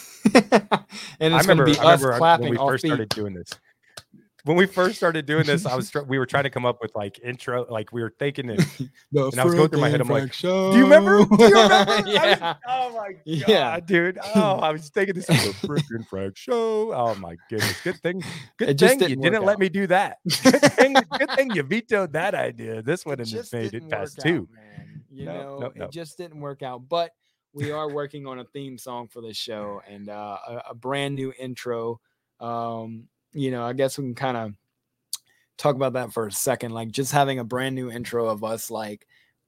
Speaker 7: And it's going to be
Speaker 6: I
Speaker 7: us clapping
Speaker 6: when we first
Speaker 7: beat.
Speaker 6: started doing this. When we first started doing this, I was tr- we were trying to come up with like intro, like we were thinking it,
Speaker 7: the
Speaker 6: and I was going through my head. I'm like,
Speaker 7: show.
Speaker 6: do you remember? Do you remember?
Speaker 7: Yeah.
Speaker 6: Was, oh my god,
Speaker 7: yeah.
Speaker 6: dude. Oh, I was thinking this is a freaking Frank show. Oh my goodness. Good thing. Good
Speaker 7: it
Speaker 6: thing
Speaker 7: didn't
Speaker 6: you didn't
Speaker 7: out.
Speaker 6: let me do that. Good thing, good thing you vetoed that idea. This one
Speaker 7: just
Speaker 6: made it past
Speaker 7: out,
Speaker 6: two.
Speaker 7: Man. You
Speaker 6: no,
Speaker 7: know,
Speaker 6: no, no.
Speaker 7: it just didn't work out. But we are working on a theme song for the show and uh, a, a brand new intro. Um, you know, I guess we can kind of talk about that for a second. Like just having a brand new intro of us, like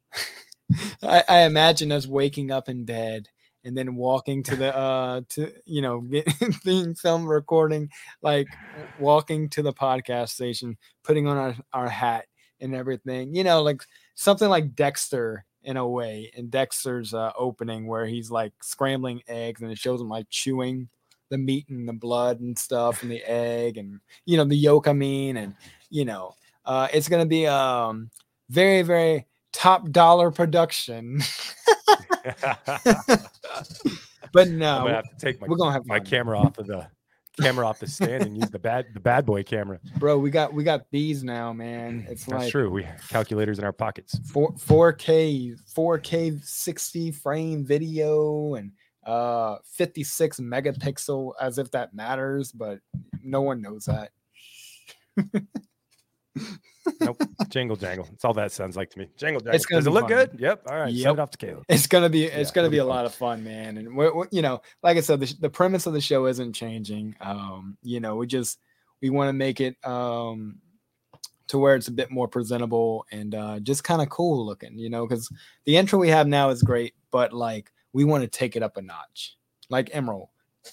Speaker 7: I, I imagine us waking up in bed and then walking to the uh to you know getting theme film recording, like walking to the podcast station, putting on our, our hat and everything, you know, like something like Dexter in a way, in Dexter's uh, opening where he's like scrambling eggs and it shows him like chewing the meat and the blood and stuff and the egg and you know the yolk I mean and you know uh it's gonna be um very very top dollar production. But no,
Speaker 6: I'm gonna have to take my,
Speaker 7: we're gonna have
Speaker 6: my
Speaker 7: fun.
Speaker 6: camera off of the camera off the stand and use the bad the bad boy camera.
Speaker 7: Bro, we got we got these now, man. It's
Speaker 6: That's
Speaker 7: like
Speaker 6: true. We have calculators in our pockets.
Speaker 7: four, 4K, 4K sixty frame video and uh fifty-six megapixel, as if that matters, but no one knows that.
Speaker 6: Nope. Jingle jangle. That's all that sounds like to me. Jingle jangle.
Speaker 7: It's gonna
Speaker 6: Does it
Speaker 7: be
Speaker 6: look
Speaker 7: fun.
Speaker 6: good? Yep. All right.
Speaker 7: Yep.
Speaker 6: Send it off to Caleb.
Speaker 7: It's gonna be it's
Speaker 6: Yeah,
Speaker 7: gonna
Speaker 6: it'll
Speaker 7: be
Speaker 6: be
Speaker 7: a
Speaker 6: fun.
Speaker 7: lot of fun, man. And we're, we're you know, like I said, the, the premise of the show isn't changing. Um, you know, we just we want to make it um to where it's a bit more presentable and uh just kind of cool looking, you know, because the intro we have now is great, but like we want to take it up a notch, like Emerald.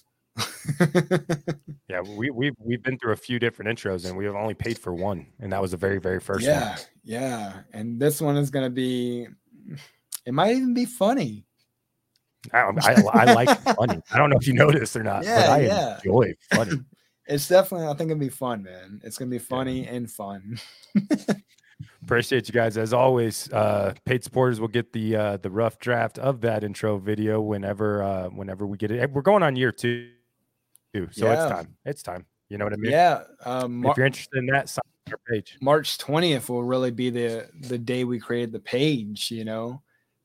Speaker 6: Yeah, we we've we've been through a few different intros and we have only paid for one, and that was the very very first
Speaker 7: yeah,
Speaker 6: one.
Speaker 7: yeah, and this one is gonna be. It might even be funny.
Speaker 6: I, I, I like funny. I don't know if you know this or not,
Speaker 7: Yeah,
Speaker 6: but I
Speaker 7: yeah.
Speaker 6: enjoy funny.
Speaker 7: It's definitely. I think it'll be fun, man. It's gonna be funny and fun.
Speaker 6: Appreciate you guys as always. Uh, paid supporters will get the uh, the rough draft of that intro video whenever uh, whenever we get it. We're going on year two, so
Speaker 7: Yeah.
Speaker 6: it's time. It's time. You know what I mean?
Speaker 7: Yeah. Um,
Speaker 6: If you're interested in that, sign up on our page.
Speaker 7: March twentieth will really be the the day we created the page, you know.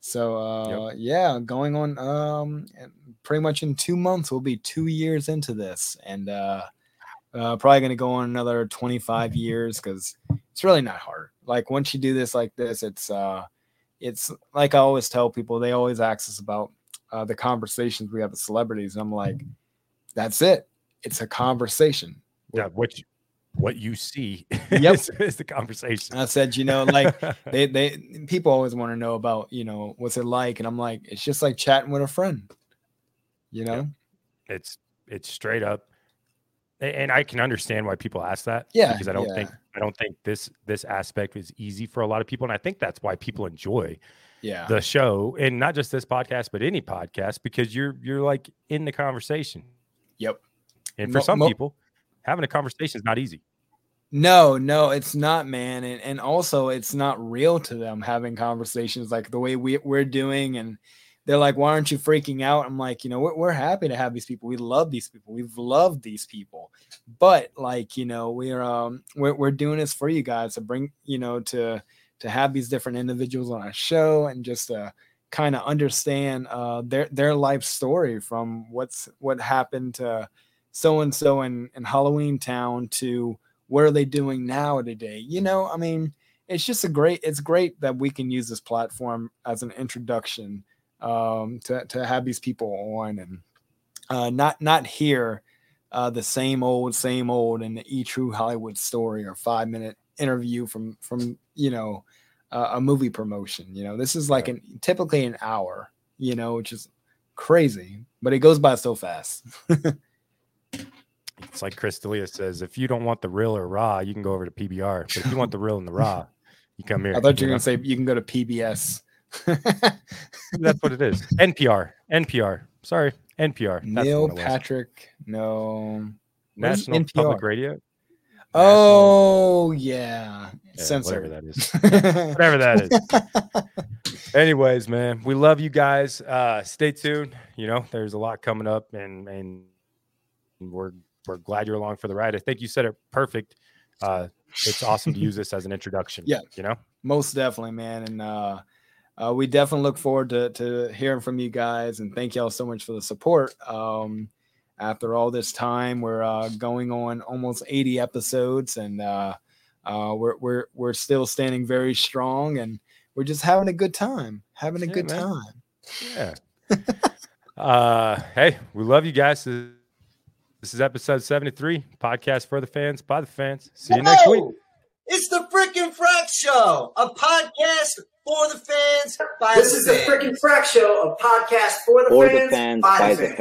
Speaker 7: So uh, yep. yeah, going on um, pretty much in two months, we'll be two years into this, and uh, uh, probably going to go on another twenty-five years because it's really not hard. Like once you do this like this, it's uh, it's like I always tell people. They always ask us about uh, the conversations we have with celebrities, and I'm like, that's it. It's a conversation.
Speaker 6: Yeah, what you, what you see
Speaker 7: yep.
Speaker 6: is, is the conversation.
Speaker 7: I said, you know, like they they people always want to know about, you know, what's it like, and I'm like, it's just like chatting with a friend, you know.
Speaker 6: Yeah. It's it's straight up, and I can understand why people ask that.
Speaker 7: Yeah,
Speaker 6: because I don't
Speaker 7: yeah.
Speaker 6: think I don't think this this aspect is easy for a lot of people, and I think that's why people enjoy
Speaker 7: yeah
Speaker 6: the show, and not just this podcast, but any podcast, because you're you're like in the conversation.
Speaker 7: Yep.
Speaker 6: And for
Speaker 7: mo-
Speaker 6: some
Speaker 7: mo-
Speaker 6: people, having a conversation is not easy.
Speaker 7: No, no, it's not, man. And and also it's not real to them having conversations like the way we, we're doing. And they're like, why aren't you freaking out? I'm like, you know, we're, we're happy to have these people. We love these people. We've loved these people. But like, you know, we're um we're we're doing this for you guys to bring, you know, to to have these different individuals on our show and just to kind of understand uh their their life story from what's what happened to so and so in in Halloween Town to what are they doing now today? You know, I mean, it's just a great, it's great that we can use this platform as an introduction um, to, to have these people on and uh, not, not hear uh, the same old, same old in the E True Hollywood story or five minute interview from, from, you know, uh, a movie promotion. You know, this is like an, typically an hour, you know, which is crazy, but it goes by so fast.
Speaker 6: It's like Chris D'Elia says, if you don't want the real or raw, you can go over to P B R. But if you want the real and the raw, you come here.
Speaker 7: I thought you
Speaker 6: you
Speaker 7: were
Speaker 6: know?
Speaker 7: going to say you can go to P B S.
Speaker 6: That's what it is. N P R. N P R. Sorry. N P R. That's
Speaker 7: Neil Patrick. No.
Speaker 6: National Public Radio.
Speaker 7: Oh, yeah.
Speaker 6: yeah
Speaker 7: Censored.
Speaker 6: Whatever that is. Whatever that is. Anyways, man, we love you guys. Uh, stay tuned. You know, there's a lot coming up, and and we're we're glad you're along for the ride. I think you said it perfect. Uh, it's awesome to use this as an introduction.
Speaker 7: Yeah,
Speaker 6: you know,
Speaker 7: most definitely, man. And uh, uh, we definitely look forward to to hearing from you guys. And thank y'all so much for the support. Um, after all this time, we're uh, going on almost eighty episodes, and uh, uh, we're we're we're still standing very strong, and we're just having a good time, having a
Speaker 6: yeah,
Speaker 7: good
Speaker 6: man.
Speaker 7: time.
Speaker 6: Yeah. uh, hey, we love you guys. This is episode seventy-three, podcast for the fans, by the fans. See you
Speaker 1: Whoa!
Speaker 6: next week.
Speaker 1: It's the Frickin' Frack Show, a podcast for the fans, by
Speaker 2: This
Speaker 1: the
Speaker 2: is
Speaker 1: fans.
Speaker 2: the Frickin' Frack Show, a podcast for the
Speaker 3: For
Speaker 2: fans,
Speaker 3: the fans,
Speaker 2: by
Speaker 3: by
Speaker 2: the
Speaker 3: the
Speaker 2: fans.